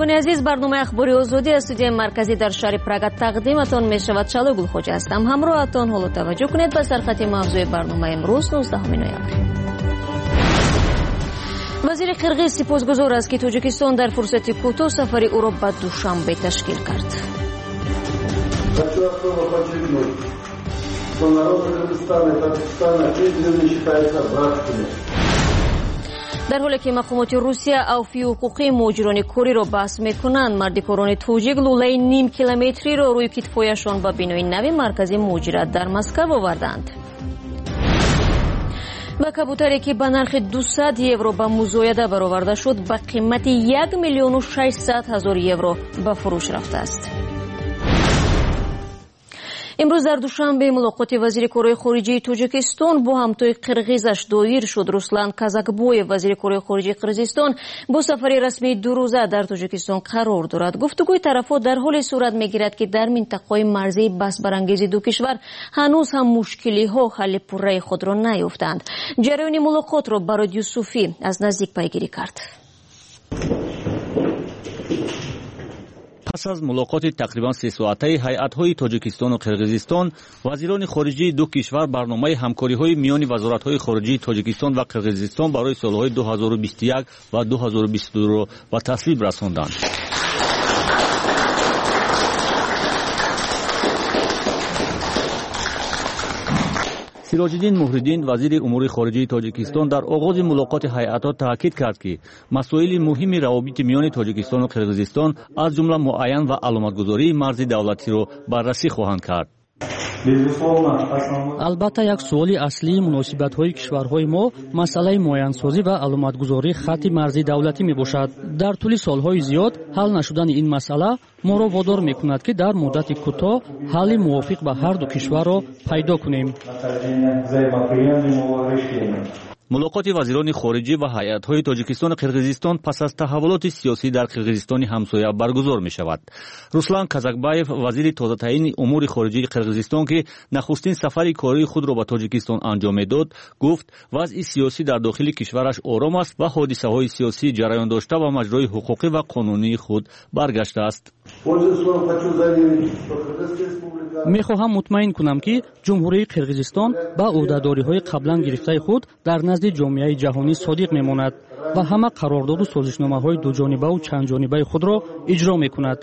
شنوندگان عزیز، برنامه اخباری آزادی از استودیوی مرکزی در شهر پراگ تقدیمتان می شود. چالو گلخوجه هستم. همراهتان. حالا توجه کنید به سرخط موضوع برنامه امروز 19 نوامبر. وزیر قرغیز سپاسگزار است که تاجیکستان در فرصت کوتاه سفر او را به دوشنبه تشکیل کرد. در حالی که مقامات روسیه اوفی حقوقی مهاجران کوری را بحث میکنند، مردکاران توجیک لوله نیم کیلومتری را روی کتفایشان به بنای نوی مرکز مهاجرت در مسکو آوردند. و کبوتری که به نرخ 200 یورو به مزایده برآورده شد به قیمت 1,600,000 یورو به فروش رفته است. امروز در دوشنبه ملاقات وزیر کارهای خارجه تاجیکستان با همتای قرغیزش دایر شد. روسلان کازاکبویف وزیر کارهای خارجه قرغیزستان با سفر رسمی 2 روزه در تاجیکستان قرار دارد. گفتگوی طرفها در حال صورت میگیرد که در منطقه‌های مرزی بحث برانگیز دو کشور هنوز هم مشکلی‌ها حل پره‌ای خود را نیافتند. جریان ملاقات را برای یوسفی از نزدیک پیگیری کرد. پس از ملاقات تقریبا 3 ساعته هیئت‌های تاجیکستان و قرغیزستان، وزیران خارجه دو کشور برنامه همکاری‌های میان وزارت‌های خارجه تاجیکستان و قرغیزستان برای سال‌های 2021 و 2022 را به تصویب رساندند. سراج‌الدین مهردین وزیر امور خارجه تاجیکستان در آغاز ملاقات هیئت‌ها تاکید کرد که مسائل مهم روابط میان تاجیکستان و قرغیزستان از جمله معین و علامتگذاری مرز دولتی را بررسی خواهند کرد. البته یک سوالی اصلی مناسبت‌های کشورهای ما مسئله معین‌سازی و علامتگذاری خط مرزی دولتی میباشد. در طول سالهای زیاد حل نشدن این مسئله ما را وادار میکند که در مدت کوتاه حل موافق به هر دو کشور را پیدا کنیم. ملاقات وزیران خارجه و هیئت‌های تاجیکستان و قرغیزستان پس از تحولات سیاسی در قرغیزستان همسایه برگزار می شود. روسلان کازاکبویف وزیر تازه تعیین امور خارجه قرغیزستان که نخستین سفر کاری خود را به تاجیکستان انجام داد، گفت وضع سیاسی در داخل کشورش آرام است و حادثه‌های سیاسی جریان داشته و مجرای حقوقی و قانونی خود برگشته است. میخواهم مطمئن کنم که جمهوری قرغیزستان به عهدهداری‌های قبلا گرفته خود در نزد جامعه جهانی صادق میماند و همه قرارداد و سازشنامه‌های دو جانبه و چند جانبه خود را اجرا میکند.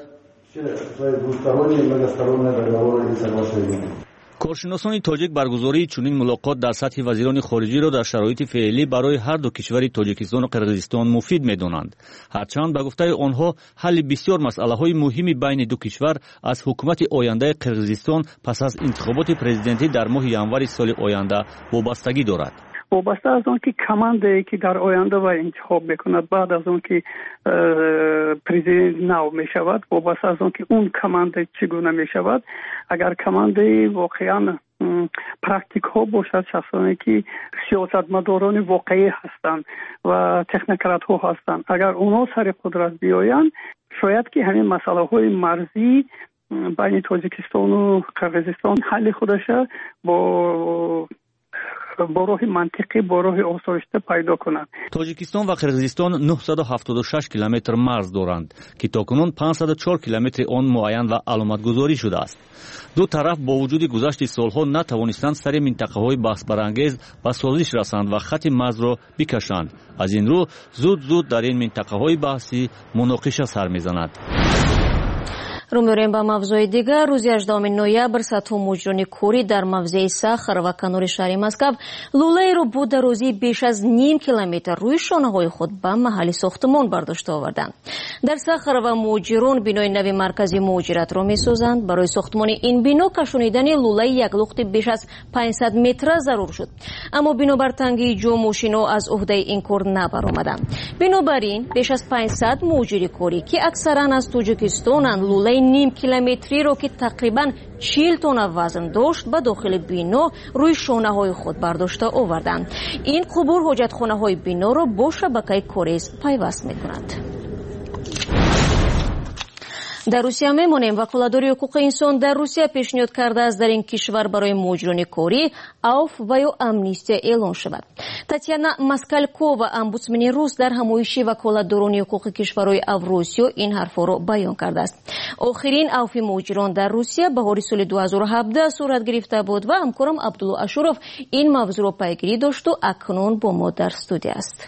کارشناسان تاجیک برگزاری چنین ملاقات در سطح وزیران خارجه را در شرایط فعلی برای هر دو کشور تاجیکستان و قرغیزستان مفید می‌دانند. هرچند به گفته آنها حل بسیار مسائل‌های مهمی بین دو کشور از حکومت آینده قرغیزستان پس از انتخابات پرزیدنتی در ماه ینور سال آینده وابستگی دارد. وابسته از آن که کماندی که در آینده و انتخاب میکند بعد از آن که پرزیدنت نو می شود، وابسته از آن که اون کماندی چگونه می شود. اگر کماندی واقعا پرکتیک ها باشد، شخصانی که سیاستمداران واقعی هستند و تکنوکرات ها هستند، اگر اونا سر قدرت بیایند، شاید که همین مسئله های مرزی بین تاجیکستان و قرغیزستان حل خودش با راه منطقی، با راه آسایشته پیدا کنند. تاجیکستان و قرغیزستان 976 کیلومتر مرز دارند که تاکنون 504 کیلومتر آن معین و علامتگذاری شده است. دو طرف با وجود گذشت سالها نتوانستند سر منطقه‌های بحث برانگیز به سازش رسند و خط مرز را بکشند. از این رو زود در این منطقه‌های بحثی مناقشه سر می‌زند. رو می‌ریم به موضوع دیگر. روز 18 نوامبر سطح مهاجران کوری در موضع ساخر و کنار شهر مسکو لوله را با درازی بیش از نیم کیلومتر روی شانه‌های خود به محل ساختمان برداشته آوردند. در ساخر و مهاجران بنای نوی مرکزی مهاجرت را می‌سازند. برای ساختمان این بنا کشانیدن لوله یک لخت بیش از 500 متر ضرور شد، اما بنابر تنگی جو ماشینا از عهده این کار نبرآمدند. بنابراین بیش از 500 مهاجر کوری که اکثرا از تاجیکستانند لوله نیم کیلومتری رو که تقریباً 40 تن وزن داشت به داخل بنا روی شانه‌های خود برداشته آوردند. این قبور حاجتخانه‌های بنا را با شبکه کوریز پیوست می‌کند. در روسیه میمونیم. وکالتداری حقوق انسان در روسیه پیشنهاد کرده است در این کشور برای مهاجران کاری عفو و یا امنیستی اعلان شود. تاتیانا ماسکالکووا امبودسمن روس در همایش وکالتداران حقوق کشورهای اوراسیا این حرفا را بیان کرده است. آخرین عفو مهاجران در روسیه بهار سال 2017 صورت گرفته بود و همکارم عبدالله اشورов این موضوع را پیگیری داشت و اکنون با ما در استودیو است.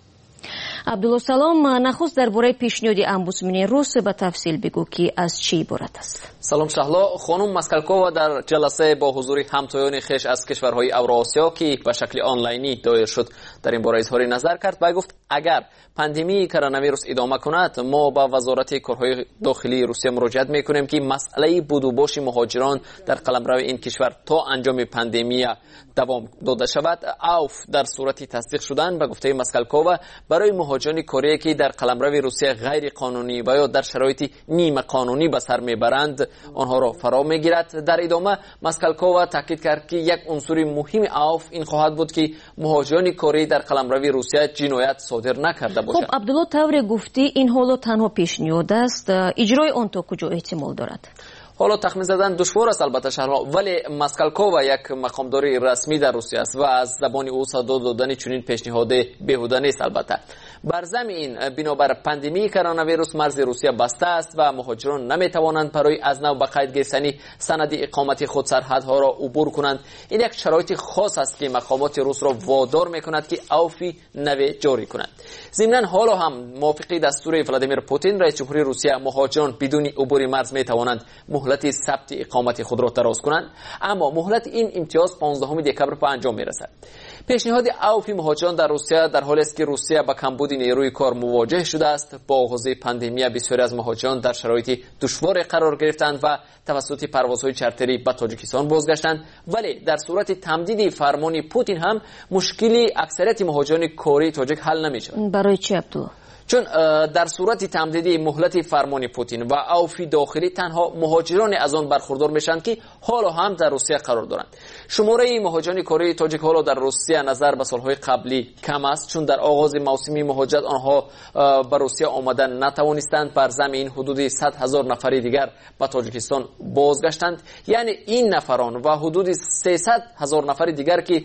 عبدالله سلام، نخست درباره پیشنهاد امبودسمن روس به تفصیل بگو که از چی عبارت است. سلام شهلا. خانم ماسکالکووا در جلسه با حضور همتایان خویش از کشورهای اوراسیا که به شکل آنلاینی دایر شد در این باره اظهار نظر کرد و گفت اگر پاندمی کرونا ویروس ادامه کند ما با وزارت کارهای داخلی روسیه مراجعه میکنیم که مسئله بودوباش مهاجران در قلمرو این کشور تا انجام پاندمی دوام داده شود. عفو در صورت تصدیق شدن به گفته ماسکالکووا برای مهاجران کاری که در قلمرو روسیه غیر قانونی و یا در شرایط نیمه قانونی به سر میبرند آنها را فرا میگیرد. در ادامه ماسکالکووا تاکید کرد که یک عنصر مهم عفو این خواهد بود که مهاجران کاری در قلمرو روسیه جنایت صادر نکرده باشند. خب عبدالله طور گفتی این حالا تنها پیشنهاد است، اجرای آن تا کجا احتمال دارد؟ حالا تخمین زدن دشوار است البته شهرها، ولی ماسکالکووا یک مقامدار رسمی در روسیه است و از زبان او صدا دادن چنین پیشنهاد بیهوده نیست. البته بر زمین بنابر پاندمی کرونا ویروس مرز روسیه بسته است و مهاجران نمیتوانند برای از نو به قید گرفتن سند اقامت خود سرحدها را عبور کنند. این یک شرایط خاص است که مقامات روس را وادار میکند که عفو نوی جاری کنند. ضمن حالا هم موافقه دستور ولادیمیر پوتین رئیس جمهوری روسیه مهاجران بدون عبور مرز میتوانند مهلت ثبت اقامت خود را دراز کنند، اما مهلت این امتیاز 15 دکبر به انجام میرسد. پیشنهاد عفو مهاجران در روسیه در حالی است که روسیه با کمبود نیروی کار مواجه شده است. با آغاز پاندمی بسیاری از مهاجران در شرایط دشوار قرار گرفتند و توسط پروازهای چارتری به تاجیکستان بازگشتند، ولی در صورت تمدید فرمان پوتین هم مشکلی اکثریت مهاجران کاری تاجیک حل نمی‌شود. برای چه عبدالله؟ چون در صورت تمدید مهلت فرمان پوتین و عفو داخلی تنها مهاجران از آن برخوردار میشن که حالا هم در روسیه قرار دارند. شماره مهاجران کاری تاجیک حالا در روسیه نظر به سالهای قبلی کم است، چون در آغاز موسم مهاجرت آنها به روسیه آمدن نتوانستند. بر زمین حدود 100,000 نفر دیگر به تاجیکستان بازگشتند. یعنی این نفران و حدود 300,000 نفر دیگر که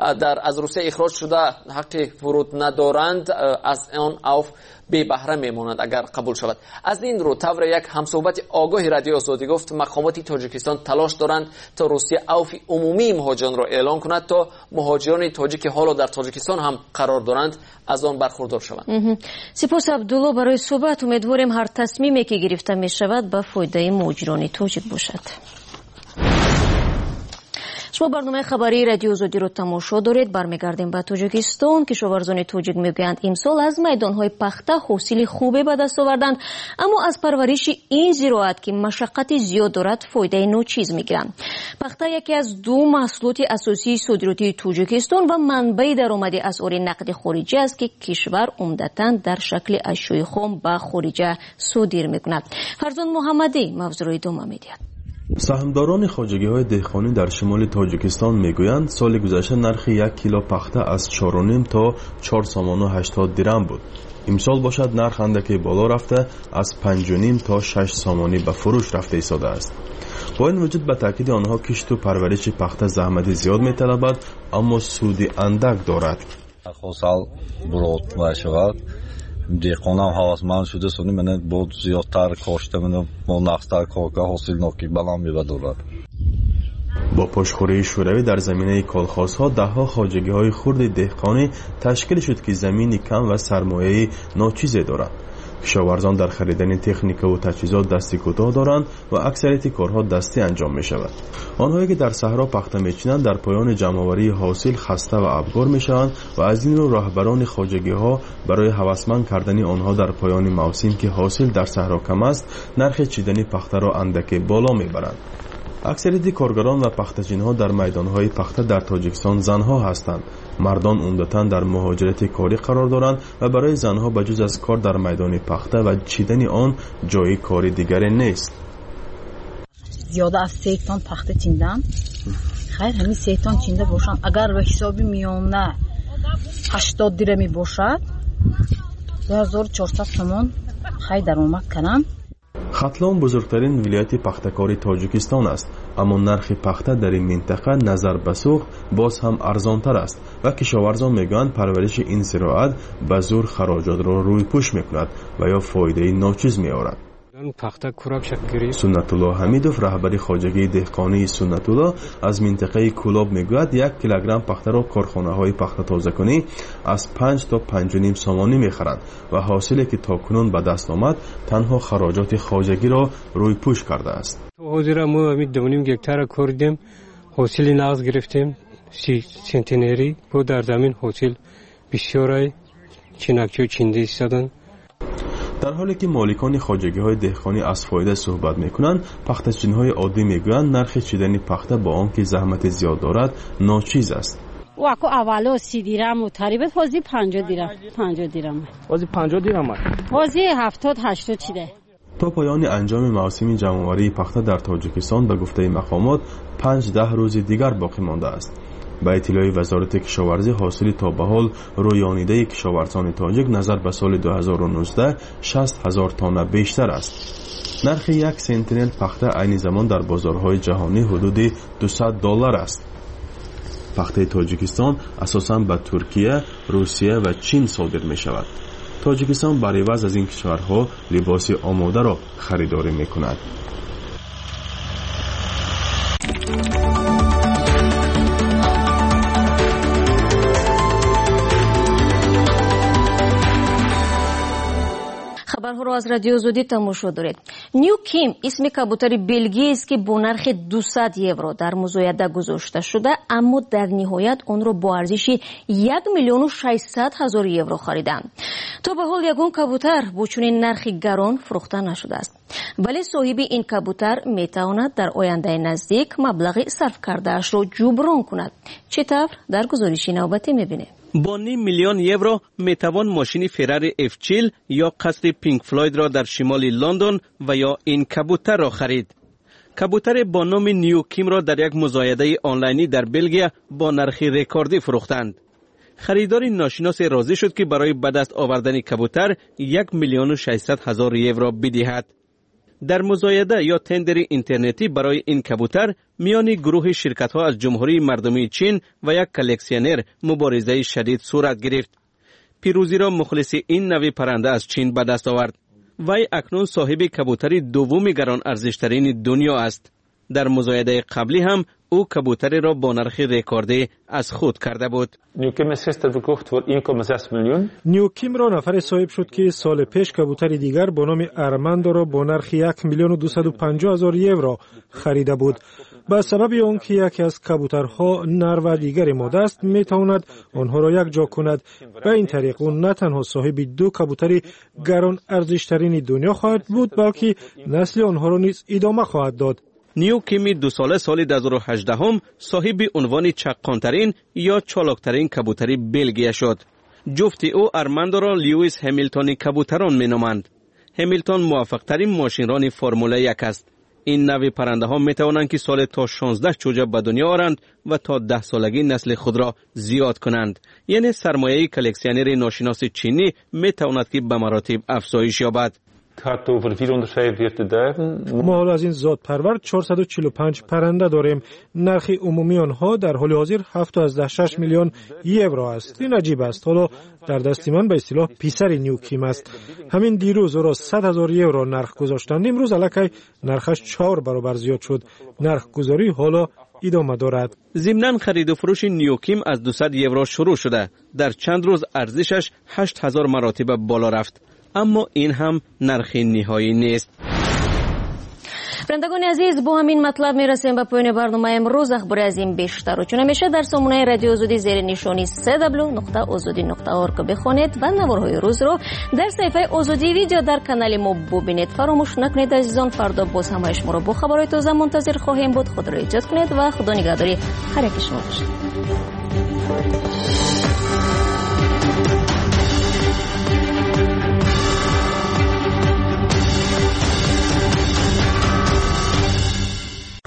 از روسیه اخراج شده حق ورود ندارند از آن عفو بی بهره میمانند اگر قبول شود. از این رو طور یک همصحبت آگاه رادیو آزادی گفت مقامات تاجیکستان تلاش دارند تا روسیه عفو عمومی مهاجران را اعلان کند تا مهاجران تاجیک که حالا در تاجیکستان هم قرار دارند از آن برخوردار شوند. سپاس عبدالله برای صحبت. امیدواریم هر تصمیمی که گرفته می شود به فایده مهاجران تاجیک باشد. شما برنامه خبری رادیو آزادی رو تماشا دارید. برمیگردیم به تاجیکستان. کشاورزان تاجیک میگویند امسال از میدانهای پخته حاصل خوبی به دست آوردند، اما از پرورش این زراعت که مشقت زیاد دارد فایده ناچیز میگیرند. پخته یکی از دو محصولات اساسی صادراتی تاجیکستان و منبع درآمد اسعار نقد خارجی است که کشور عمدتاً در شکل اشیاء خام به خارج صادر میکند. فرزان محمدی موضوع ادامه میدهد. سهامداران خواجگی‌های دهقانی در شمال تاجیکستان میگویند سال گذشته نرخ 1 کیلو پخته از 4.5 تا 4.80 درم بود. امسال باشد نرخ اندکی بالا رفته از 5.5 تا 6 سامانی به فروش رفته ایستاده است. با این وجود به تاکید آنها کشت و پرورش پخته زحمت زیاد می‌طلبد اما سود اندک دارد. خصال برود باشد دیقانم حواسمند شده سونی من بود زیادتر کاشته من نقصتر کارگاه حاصل ناکی بلند می‌بدارد. با پشتخوری شوروی در زمینه کالخاس‌ها ده‌ها خواجگی‌های خرد دهقانی تشکیل شد که زمینی کم و سرمایه ناچیزی دارند. کشاورزان در خریدن تکنیک و تجهیزات دستی کوتاه دارند و اکثریت کارها دستی انجام می شود. آنهایی که در صحرا پخته می‌چینند در پایان جمع‌آوری حاصل خسته و افگار می‌شوند و از این رو راهبران خواجگی‌ها برای هوسمند کردن آنها در پایان موسم که حاصل در صحرا کم است نرخ چیدن پخته را اندکی بالا می‌برند. اکثریت کارگران و پخته‌چین‌ها در میدان‌های پخته در تاجیکستان زن‌ها هستند. مردان عمدتاً در مهاجرت کاری قرار دارند و برای زن‌ها بجز از کار در میدان پخته و چیدن آن جای کاری دیگری نیست. زیاده از 3 تن پخته چیندم. خیر همین 3 تن چینده باشم اگر به حسابی میانه 80 درمی باشد 2400 تومان خیر درآمد کنم. хатлон бузургтарин вилояти пахтакори тоҷикистон аст, аммо нархи пахта дар ин минтақа назар ба сух боз ҳам арзонтар аст ва кишоварзон мегӯянд парвариши ин зироат ба зур хароҷотро рӯйпӯш мекунад ва ё фоидаи ночиз меорад. суннатулло ҳамидов, раҳбари хоҷагии деҳқонии Суннатулло аз минтақаи Кӯлоб мегӯяд, 1 килограмм пахтаро корхонаҳои пахтатозакунӣ аз 5 то 5.5 сомонӣ мехаранд ва ҳосиле ки токунун ба даст омад танҳо хароҷоти хоҷагиро рӯйпӯш кардааст. ҳозира мо 2.5 гектара коридем, ҳосили нағз гирифтем 30 сентинери. бо дар замин ҳосил бисёрай чинакчо чинди истодан. дар ҳоле ки моликони хоҷагиҳои деҳқонӣ аз фоида суҳбат мекунанд, пахтачинҳои оддӣ мегӯянд нархи чидани пахта бо он ки заҳмати зиёд дорад ночиз аст. واکو اولو 30 دیرم و تریبت حوزی 50 دیرم 50 دیرم حوزی 50 دیرم حوزی 70 80 چیده. تا پایان انجام مواسم جمع‌آوری پخته در تاجیکستان به گفته مقامات 5-10 روز دیگر باقی مانده است. با اطلاع وزارت کشاورزی، حاصل تا به حال رویانیده کشاورزان تاجیک نظر به سال 2019 60,000 تن بیشتر است. نرخ یک سنتینل پخته عین زمان در بازارهای جهانی حدود $200 است. پخته تاجیکستان اساساً به ترکیه، روسیه و چین صادر می شود. تاجیکستان برای عوض از این کشورها لباس آماده را خریداری می کند. خبرها رو از رادیو زودی تماشا دارید. نیو کیم اسم کبوتر بلژیکی است که با نرخ 200 یورو در مزایده گذاشته شده، اما در نهایت اون رو با ارزش 1,600,000 یورو خریدند. تا به حال یگان کبوتر با چنین نرخی گران فروخته نشده است، ولی صاحب این کبوتر میتواند در آینده نزدیک مبلغ صرف کرده‌اش را جبران کند. چطور؟ در گزارش نوبتی می‌بینیم. با 500,000 یورو میتوان ماشین فراری F40 یا قصر پینک فلوید را در شمال لندن و یا این کبوتر را خرید. کبوتر با نام نیو کیم را در یک مزایده آنلاینی در بلژیم با نرخ رکوردی فروختند. خریدار ناشناس راضی شد که برای به دست آوردن کبوتر 1,600,000 یورو بدهد. در مزایده یا تندر اینترنتی برای این کبوتر میان گروه شرکت‌ها از جمهوری مردمی چین و یک کلکسیونر مبارزه شدید صورت گرفت. پیروزی را مخلص این نوع پرنده از چین به دست آورد. وی اکنون صاحب کبوتر دوم گران ارزشترین دنیا است. در مزایده قبلی هم او کبوتری را با نرخ رکوردی از خود کرده بود. نیوکیم را نفر صاحب شد که سال پیش کبوتر دیگر با نام ارماندو را با نرخ 1,250,000 یورو خریده بود. به سبب آنکه یکی از کبوترها نر و دیگر ماده است، میتواند آنها را یک جا کند. به این طریق او نه تنها صاحب 2 کبوتر گران ارزشترین دنیا خواهد بود، بلکه نسل آنها را نیز ادامه خواهد داد. نیو کیمی 2 ساله سال 2018 صاحب عنوان چقانترین یا چالاکترین کبوتر بلژیک شد. جفت او ارماندو را لیویس همیلتون کبوتران مینامند. همیلتون موفق‌ترین ماشینران فرمول 1 است. این نوع پرنده ها می توانند که سال تا 16 چوجه به دنیا آورند و تا 10 سالگی نسل خود را زیاد کنند. یعنی سرمایه کلکسیونر ناشناس چینی می تواند که به مراتب افزایش یابد. ما حالا از این ذات پرور 445 پرنده داریم. نرخ عمومی آنها در حال حاضر 7.6 میلیون یورو است. این عجیب است. حالا در دست من به اصطلاح پیسر نیو کیم است. همین دیروز او را 100,000 یورو نرخ گذاشتند. امروز الکی نرخش 4 برابر زیاد شد. نرخ گذاری حالا ادامه دارد. ضمناً خرید و فروش نیو کیم از 200 یورو شروع شده. در چند روز ارزشش 8,000 مراتب بالا رفت. اما این هم نرخ نهایی نیست. برندگان عزیز، با همین مطلب میرسیم به پایان برنامه امروز. اخباری از این بیشتر و چون همیشه در سامانه رادیو آزادی زیر نشانی www.azadi.org بخوانید و نوارهای روز رو در صفحه آزادی ویدیو در کانال ما ببینید. فراموش نکنید عزیزان، فردا باز هم شما رو با خبرهای تازه منتظر خواهیم بود. خود را ایجاد کنید و خدا نگهداری هر یک شما باشید.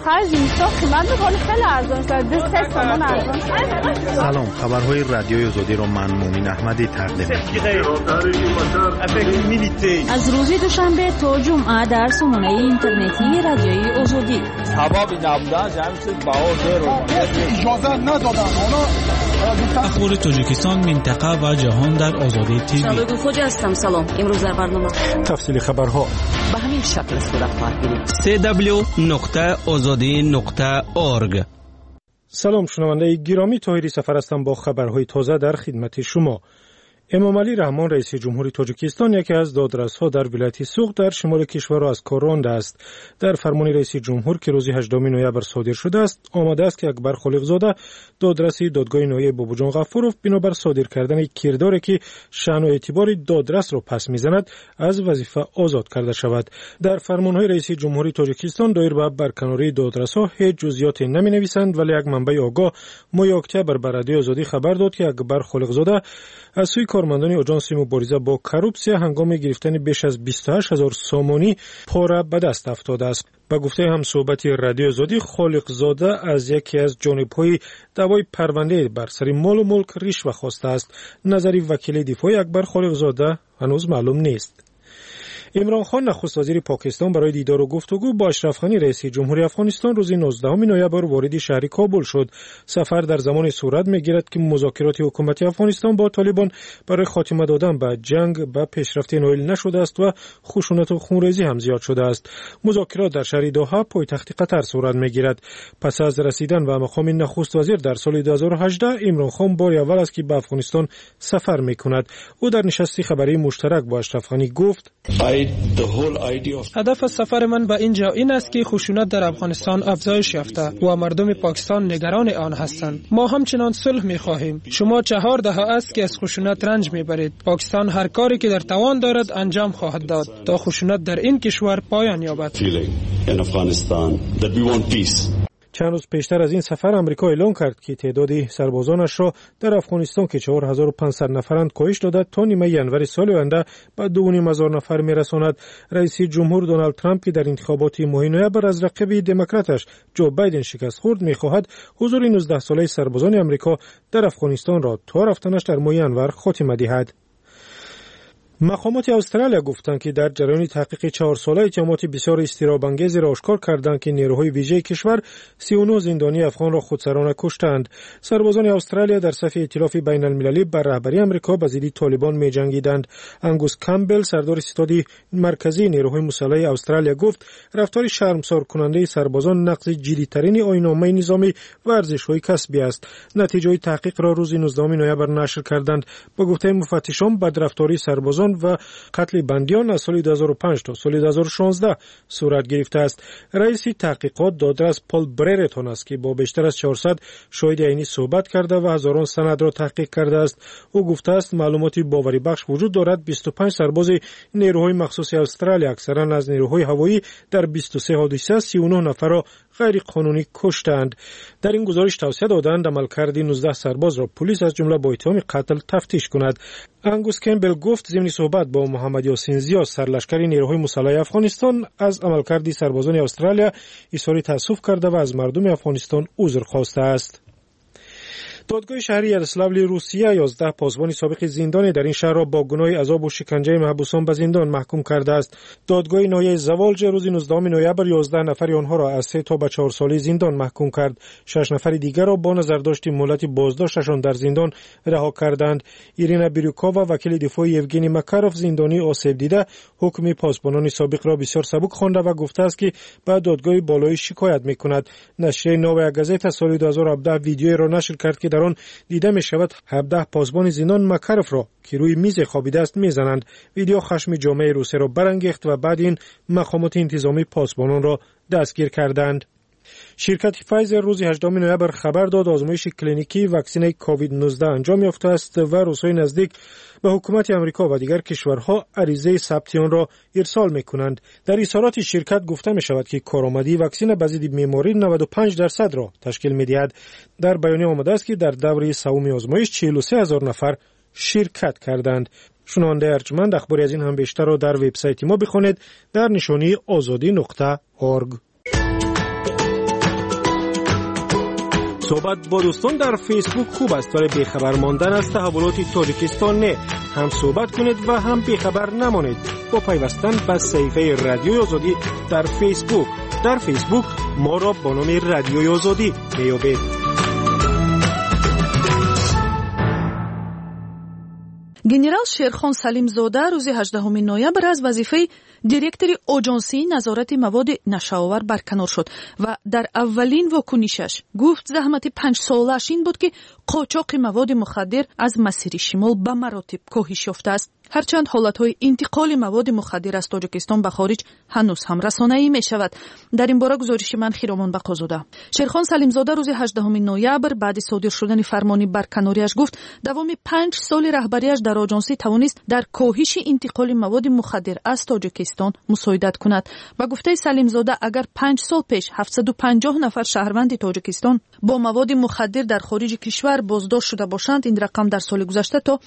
خرج اینستا قیمت میکنه خیلی ارزان شده 3 تومن ارزان. سلام، خبرهای رادیوی آزادی رو من مومن احمدی تقدیم می‌کنم. از روز دوشنبه تا جمعه در سامانه اینترنتی رادیوی آزادی. سبب نبودن جمعیت باور رو اجازه ندادن. اخبار تاجیکستان، منطقه و جهان در آزادی تیوی. شبگون خوجا هستم. سلام. امروز در برنامه تفصیل خبرها به همین شکل صورت خواهد گرفت. www.azadi.org. سلام شنونده گرامی، طاهری سفر هستم با خبرهای تازه در خدمت شما. امام علی رحمان رئیس جمهوری تاجیکستان یکی از دادرس‌ها در ولایت سوق در شمال کشور را از کار رانده است. در فرمان رئیس جمهور که روز 18 نوامبر صادر شده است آمده است که اکبر خالقزاده دادرس دادگاه نهایی بابوجان غفوروف بنابر صادر کردن کرداری که شأن و اعتبار دادرس را پس می‌زند از وظیفه آزاد کرده شود. در فرمان‌های رئیس جمهوری تاجیکستان دایر به برکناری دادرس‌ها هیچ جزئیات نمی‌نویسند، ولی یک منبع آگاه ماه اکتبر بر رادیو آزادی خبر داد که اکبر خالقزاده از سوی کارمندان آژانس مبارزه با کروپسیا هنگام گرفتن بیش از 28000 سامانی پاره به دست افتاده است. با گفته همصحبت رادیو آزادی، خالقزاده از یکی از جانب‌های دعوای پرونده بر سر مال و ملک رشوه خواسته است. نظری وکیل دفاعی اکبر خالقزاده هنوز معلوم نیست. عمران خان نخست وزیر پاکستان برای دیدار و گفتگو با اشرف غنی رئیس جمهوری افغانستان روز 19 نوامبر وارد شهر کابل شد. سفر در زمان صورت می‌گیرد که مذاکرات حکومت افغانستان با طالبان برای خاتمه دادن به جنگ به پیشرفت نائل نشده است و خشونت و خونریزی هم زیاد شده است. مذاکرات در شهر دوحه پایتخت قطر صورت می‌گیرد. پس از رسیدن به مقام نخست وزیر در سال 2018 عمران خان بار اول است که به افغانستان سفر می‌کند. او در نشستی خبری مشترک با اشرف غنی گفت: هدف سفر من به اینجا این است که خشونت در افغانستان افزایش یافته و مردم پاکستان نگران آن هستند. ما همچنان صلح می‌خواهیم. شما 4 دهه است که از خشونت رنج می‌برید. پاکستان هر کاری که در توان دارد انجام خواهد داد تا خشونت در این کشور پایان یابد. چند روز پیشتر از این سفر امریکا اعلام کرد که تعداد سربازانش را در افغانستان که 4500 نفرند کاهش داده تا نیمه ژانویه سال آینده به 2500 نفر میرساند. رئیس جمهور دونالد ترامپ که در انتخابات ماه نوامبر از رقیب دموکراتش جو بایدن شکست خورد می‌خواهد حضور 19 ساله سربازان امریکا در افغانستان را تا رفتنش در ماه ژانویه خاتمه دهد. مقامات استرالیا گفتند که در جریان تحقیق 4 ساله اتهامات بسیار اضطراب‌انگیز را آشکار کردند که نیروهای ویژه کشور 39 زندانی افغان را خودسرانه کشتند. سربازان استرالیا در صف ائتلاف بین‌المللی بر رهبری آمریکا به ضد طالبان می‌جنگیدند. انگوس کامبل سردار ستاد مرکزی نیروهای مسلح استرالیا گفت رفتار شرمسار کننده سربازان نقض جدی‌ترین آیین‌نامه نظامی و ارزش‌های کسبی است. نتیجه تحقیق را روز 19 نوامبر نشر کردند. با گفته مفتشان بدرفتاری سربازان و قتل بندیان از سال 2005 تا سال 2016 صورت گرفته است. رئیس تحقیقات دادرس پال بررتون است که با بیشتر از 400 شاهد عینی صحبت کرده و هزاران سند را تحقیق کرده است. او گفته است معلوماتی باوری بخش وجود دارد 25 سرباز نیروهای مخصوص استرالیا اکثرا از نیروهای هوایی در 23 حادثه 39 نفر را غیر قانونی کشتند. در این گزارش توصیه دادند عملکرد 19 سرباز را پلیس از جمله با اتهام قتل تفتیش کند. انگوس کمبل گفت ضمن صحبت با محمد یاسین زیا سرلشکر نیروهای مسلح افغانستان از عملکرد سربازان استرالیا اظهار تأسف کرده و از مردم افغانستان عذر خواسته است. دادگاه شهری یاروسلاوی روسیه 11 پاسبان سابق زندانی در این شهر را با گناه عذاب و شکنجه محبوسان به زندان محکوم کرده است. دادگاه نهایی زوالج روز 19 نوامبر 11 نفر آنها را از 3 تا به 4 سالی زندان محکوم کرد. 6 نفر دیگر را با نظرداشت مهلت بازداشتشان در زندان رها کردند. ایرینا بیروکووا وکیل دفاع یوگنی مکاروف زندانی آسیب دیده حکم پاسبانان سابق را بسیار سبک خوانده و گفته است که به دادگاه بالایی شکایت می‌کند. نشریه نویا گازتا سال 2017 ویدیویی را نشر کرد که در آن دیده می شود 17 پاسبان زندان مکاروف را که روی میز خوابیده است میزنند. ویدیو خشم جامعه روسیه را برانگیخت و بعد این مقامات انتظامی پاسبانان را دستگیر کردند. شرکت فایزر روز 18 نوامبر خبر داد آزمایش کلینیکی واکسن کووید 19 انجام یافته است و روزهای نزدیک به حکومت امریکا و دیگر کشورها عریضه ثبت آن را ارسال می‌کنند. در اظهارات شرکت گفته می‌شود که کارآمدی واکسن به ضد بیماری 95% را تشکیل می‌دهد. در بیانیه آمده است که در دوره سوم آزمایش 43000 نفر شرکت کردند. شنونده ارجمند اخباری از این هم بیشتر را در وبسایت ما بخوانید در نشانی azadi.org. صحبت با دوستان در فیسبوک خوب است ولی بیخبر ماندن از تحولات تاجیکستان نه. هم صحبت کنید و هم بیخبر نمانید با پیوستن به صفحه رادیوی آزادی در فیسبوک. در فیسبوک ما را با نام رادیوی آزادی بیابید. генерал Шерхон Салимзода рӯзи 18 ноябр аз вазифаи директори оҷонсии назорати маводи нашаовар барканор шуд ва дар аввалин вокунишаш гуфт заҳмати 5 солааш ин буд ки қочоқи маводи мухаддир аз масири шимол ба маротиб коҳиш ёфтааст. ҳарчанд ҳолатҳои интиқоли маводи мухаддир аз тоҷикистон ба хориҷ ҳанӯз ҳам расонаӣ мешавад. дар ин бора гузориши ман Хиромон Бақозода. Шерхон Салимзода рӯзи 18 ноябр баъди содир шудани фармони барканориаш гуфт давоми 5 соли раҳбариаш дар оҷонсӣ тавонист дар коҳиши интиқоли маводи мухаддир аз тоҷикистон мусоидат кунад. ба гуфтаи Салимзода агар 5 сол пеш 750 нафар шаҳрванди тоҷикистон бо маводи мухаддир дар хориҷи кишвар боздошт шуда бошанд, ин рақам дар соли гузашта то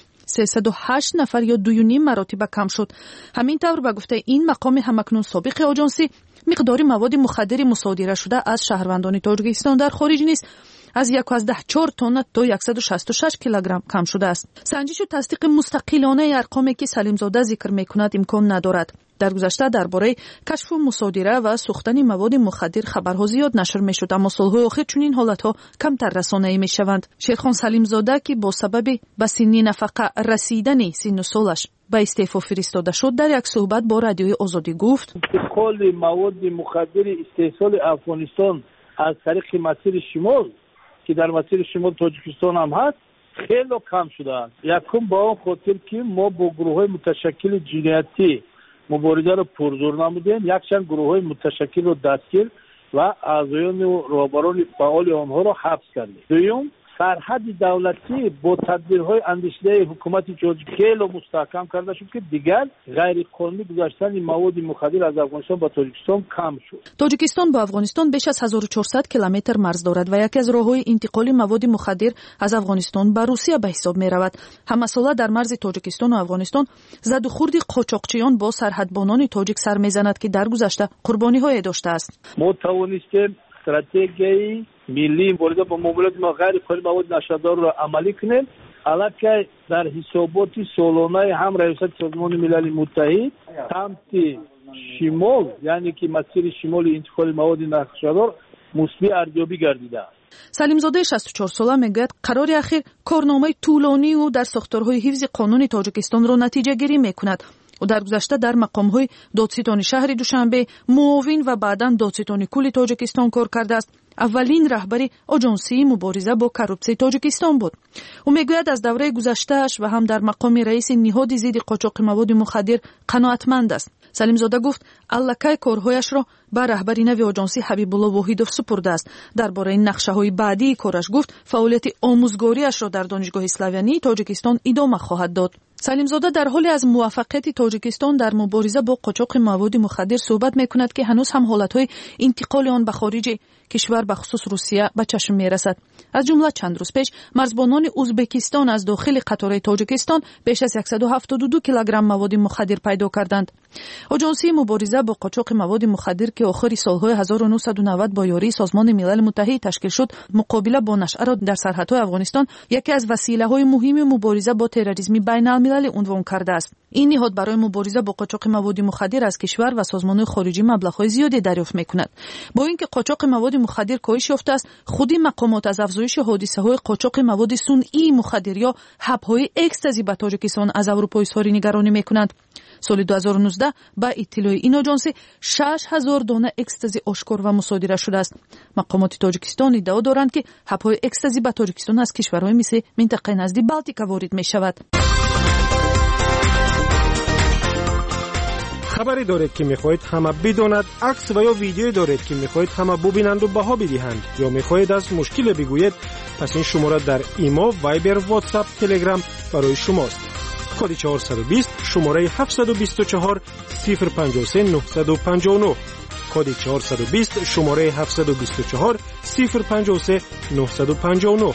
308 нафар ё 2.5 маротиба кам шуд. ҳамин тавр ба гуфтаи ин мақоми ҳамакнун собиқи оҷонсӣ миқдори маводи мухаддири мусодира шуда аз шаҳрвандони тоҷикистон дар хориҷ низ аз 1.4 тонна то 166 килограмм кам шудааст. санҷишу тасдиқи мустақилонаи арқоме ки Салимзода зикр мекунад имкон надорад. дар гузашта дар бораи кашфу мусодира ва сӯхтани маводи мухаддир хабарҳо зиёд нашр мешуд, аммо солҳои охир чунин ҳолатҳо камтар расонаӣ мешаванд. Шерхон Салимзода ки бо сабаби ба синни нафақа расидани синну солаш ба истеъфо фиристода шуд, дар як суҳбат бо радиои Озодӣ гуфт: интиқоли маводи мухаддири истеҳсоли Афғонистон аз тариқи масири шимол ки дар масири шимол тоҷикистон ҳам ҳаст хело кам шудааст. якум ба он хотир ки мо бо гурӯҳҳои муташаккили ҷиноятӣ муборизаро пурзур намудем, якчанд гурӯҳҳои муташаккилро дастгир ва аъзоёни роҳбарони фаъоли онҳоро ҳабс кардем. дуюм, сарҳади давлатӣ бо тадбирҳои андешидаи ҳукумати ҷоҷик хело мустаҳкам карда шуд ки дигар ғайриқонунӣ гузаштани маводи мухаддир аз Афғонистон ба Тоҷикистон кам шуд. Тоҷикистон ба Афғонистон беш аз 1400 километр марз дорад ва яке аз роҳҳои интиқоли маводи мухаддир аз Афғонистон ба Русия ба ҳисоб меравад. ҳамасола дар марзи Тоҷикистону Афғонистон заду хурди қочоқчиён бо сарҳадбонони тоҷик сар мезанад ки дар гузашта қурбониҳое доштааст. мо тавонистем стратегияи миллии мубориза бо муомилати ғайриқонунӣ маводи нашадорро амалӣ кунем. аллакай дар ҳисоботи солонаи ҳам раёсати созмони милали муттаҳид самти шимол, яъне ки масири шимоли интиқоли маводи нашадор мусби арзёбӣ гардидааст. Салимзодаи 64 сола мегӯяд қарори ахир корномаи тӯлонию дар сохторҳои ҳифзи қонуни Тоҷикистонро натиҷагирӣ мекунад. ӯ дар гузашта дар мақомҳои додситони шаҳри Душанбе, муовин ва баъдан додситони кулли Тоҷикистон кор кардааст. аввалин раҳбари оҷонсии мубориза бо коррупсияи Тоҷикистон буд. ӯ мегӯяд аз давраи гузаштааш ва ҳам дар мақоми раиси ниҳоди зидди қочоқи маводи мухаддир қаноатманд аст. Салимзода гуфт аллакай корҳояшро ба раҳбари нави оҷонсӣ Ҳабибулло Воҳидов супурдааст. дар бораи нақшаҳои баъдии кораш гуфт фаъолияти омӯзгориашро дар донишгоҳи Славянии Тоҷикистон идома хоҳад дод. Салимзода дар ҳоле аз муваффақияти Тоҷикистон дар мубориза бо қочоқи маводи мухаддир суҳбат мекунад ки ҳанӯз ҳам ҳолатҳои интиқоли он ба хориҷи кишвар ба хусус Русия ба чашм мерасад. аз ҷумла чанд рӯз пеш марзбонони Узбекистон аз дохили қатораи Тоҷикистон беш аз 172 килограмм маводи мухаддир пайдо карданд. оҷонсии мубориза бо қочоқи маводи мухаддир ки охири солҳои 1990 бо ёрии Созмони Милали Муттаҳид ташкил шуд, муқобила бо нашъаро дар сарҳадҳои Афғонистон яке аз василаҳои муҳими мубориза бо терроризми байналмилалӣ унвон кардааст. ин ниҳод барои мубориза бо қочоқи маводи мухаддир аз кишвар ва созмонҳои хориҷӣ маблағҳои зиёде дарёфт мекунад. бо ин ки қочоқи маводи мухаддир коҳиш ёфтааст, худи мақомот аз афзоиши ҳодисаҳои қочоқи маводи сунъии мухаддир ё ҳабҳои экстази ба Тоҷикистон аз Аврупо изҳори нигаронӣ мекунанд. соли 2019 ба иттилои ин оҷонсӣ 6000 дона экстази ошкор ва мусодира шудааст. мақомоти Тоҷикистон иддао доранд ки ҳабҳои экстази ба Тоҷикистон аз кишварҳои мисли минтақаи назди Балтика ворид мешавад. خبری دارید که میخواهید همه بداند، عکس و یا ویدیویی دارید که میخواهید همه ببینند و بها بدهند یا میخواهید از مشکل بگویید، پس این شماره در ایما، وایبر، واتساپ، تلگرام برای شماست. کد 420 شماره 724 053 959 کد 420 شماره 724 053 959.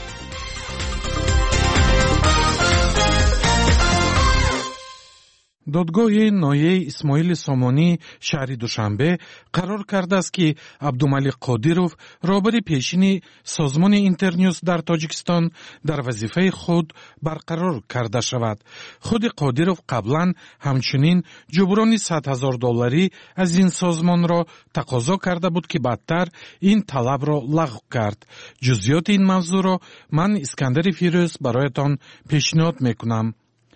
додгоҳи ноҳияи исмоили сомонӣ шаҳри душанбе қарор кардааст ки абдумалик қодиров роҳбари пешини созмони интернюс дар тоҷикистон дар вазифаи худ барқарор карда шавад. худи қодиров қаблан ҳамчунин ҷуброни $100,000 аз ин созмонро тақозо карда буд ки баъдтар ин талабро лағв кард. ҷузъиёти ин мавзӯъро ман искандари фирӯз бароятон пешниҳод мекунам.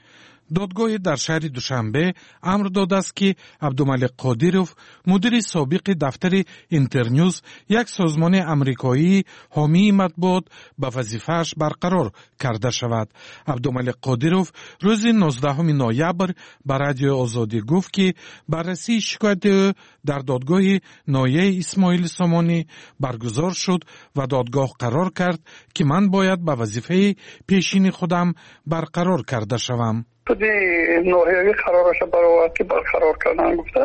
додгоҳи дар шаҳри душанбе амр додааст ки абдумалик қодиров мудири собиқи дафтари интернюс як созмони амрикоии ҳомии матбуот ба вазифааш барқарор карда шавад. абдумалик қодиров рӯзи 19 ноябр ба радиои озодӣ гуфт ки баррасии шикояти ӯ дар додгоҳи ноҳияи исмоили сомонӣ баргузор шуд ва додгоҳ қарор кард ки ман бояд ба вазифаи пешини худам барқарор карда шавам. суди ноҳияви қарораша баровард ки барқарор кардан гуфта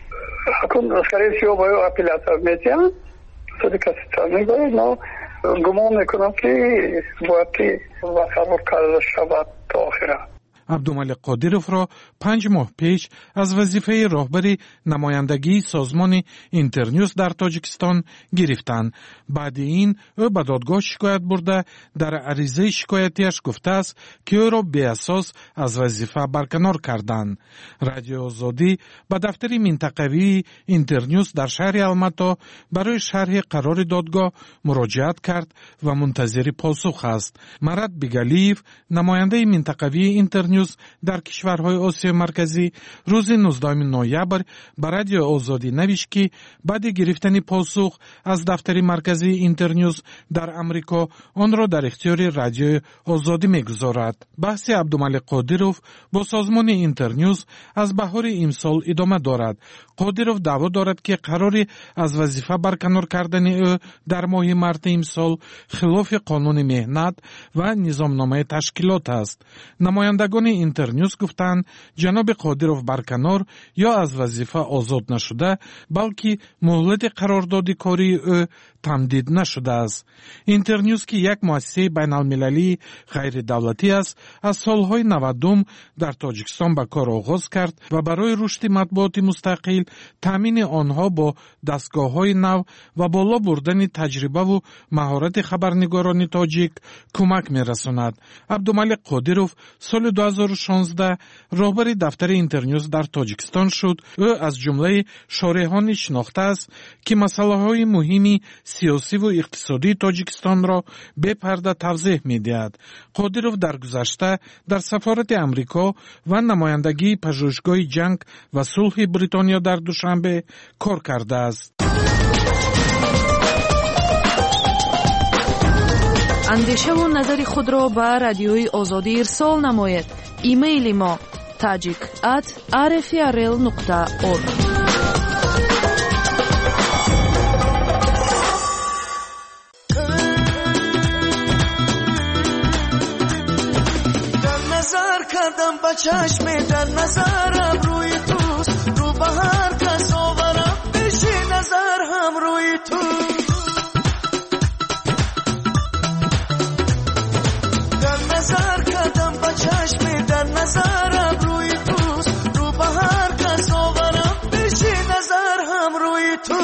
ҳакум скорее всего бояд апелляция метиҳанд суди конституционный бояд но гумон мекунам ки бояд ки барқарор карда шавад то охира. абдумалик қодировро 5 моҳ пеш аз вазифаи роҳбари намояндагии созмони интернюс дар тоҷикистон гирифтанд. баъди ин ӯ ба додгоҳ шикоят бурда дар аризаи шикоятиаш гуфтааст ки ӯро беасос аз вазифа барканор карданд. радиои озодӣ ба дафтари минтақавии интернюс дар шаҳри алмато барои шарҳи қарори додгоҳ муроҷиат кард ва мунтазири посух аст. марад бигалиев намояндаи минтақавии интернюс дар кишварҳои осиёи марказӣ рӯзи 19 ноябр ба радиои озодӣ навишт ки баъди гирифтани посух аз дафтари марказии интернюс дар амрико онро дар ихтиёри радиои озодӣ мегузорад. баҳси абдумалик қодиров бо созмони интернюс аз баҳори имсол идома дорад. қодиров даъво дорад ки қарори аз вазифа барканор кардани ӯ дар моҳи марти имсол хилофи қонуни меҳнат ва низомномаи ташкилот аст. намояндагони интернюс гуфтанд ҷаноби қодиров барканор ё аз вазифа озод нашуда, балки муҳлати қарордоди кории ӯ тамдид нашудааст. интернюс ки як муассисаи байналмилалии ғайридавлатӣ аст, аз солҳои 90 дар тоҷикистон ба кор оғоз кард ва барои рушди матбуоти мустақил, таъмини онҳо бо дастгоҳҳои нав ва боло бурдани таҷрибаву маҳорати хабарнигорони тоҷик кӯмак мерасонад. абдумалик қодиров соли 2016 роҳбари дафтари интернюс дар тоҷикистон шуд. ӯ аз ҷумлаи шореҳони шинохтааст ки масъалаҳои муҳими сиёсиву иқтисодии тоҷикистонро бепарда тавзеҳ медиҳад. қодиров дар гузашта дар сафорати амрико ва намояндагии пажӯҳишгоҳи ҷанг ва сулҳи бритониё дар душанбе кор кардааст. андешаву назари худро ба радиои озодӣ ирсол намоед. имейли мо tajik@rfrl.org. کردم با چشم در نظرم روی توست رو به هر کس آورم بشی نظر هم روی تو در نظر کردم با چشم در نظرم روی توست رو به هر کس آورم بشی نظر هم روی تو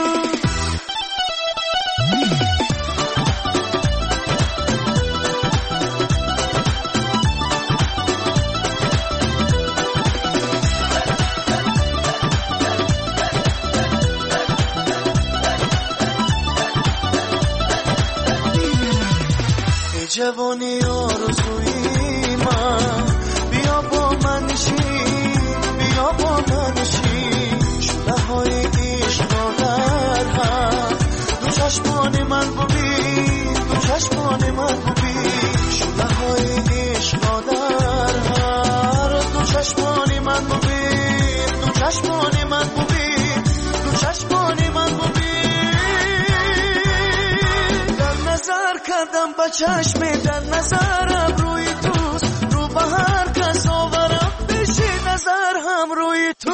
جوانی آرزوی من بیا با من نشین بیا با من نشین شده های عشق در هم دو چشمان من ببین دو چشمان من ببین شده های عشق در هم دو چشمان من ببین دو چشمان من ببین دو چشمان من ببین کردم با چشم در نظرم روی توست رو به هر کس آورم بشی نظر هم روی تو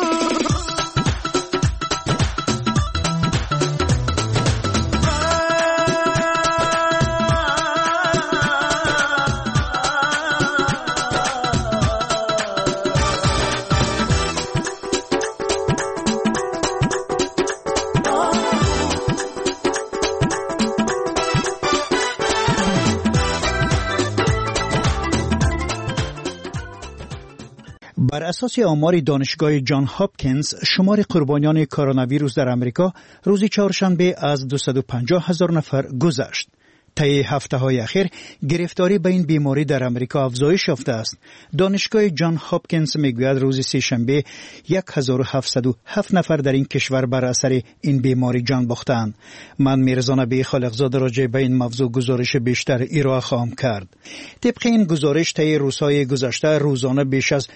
بر اساس آمار دانشگاه جان هاپکینز، شمار قربانیان کرونا ویروس در امریکا روز چهارشنبه از 250,000 نفر گذشت. طی هفته‌های اخیر گرفتاری به این بیماری در امریکا افزایش یافته است. دانشگاه جان هاپکینز میگوید روز سه‌شنبه 1707 نفر در این کشور بر اثر این بیماری جان باختند. من میرزا نبی خالقزاده راجع به این موضوع گزارش بیشتر ارائه خواهم کرد. طبق این گزارش طی روزهای گذشته روزانه بیش از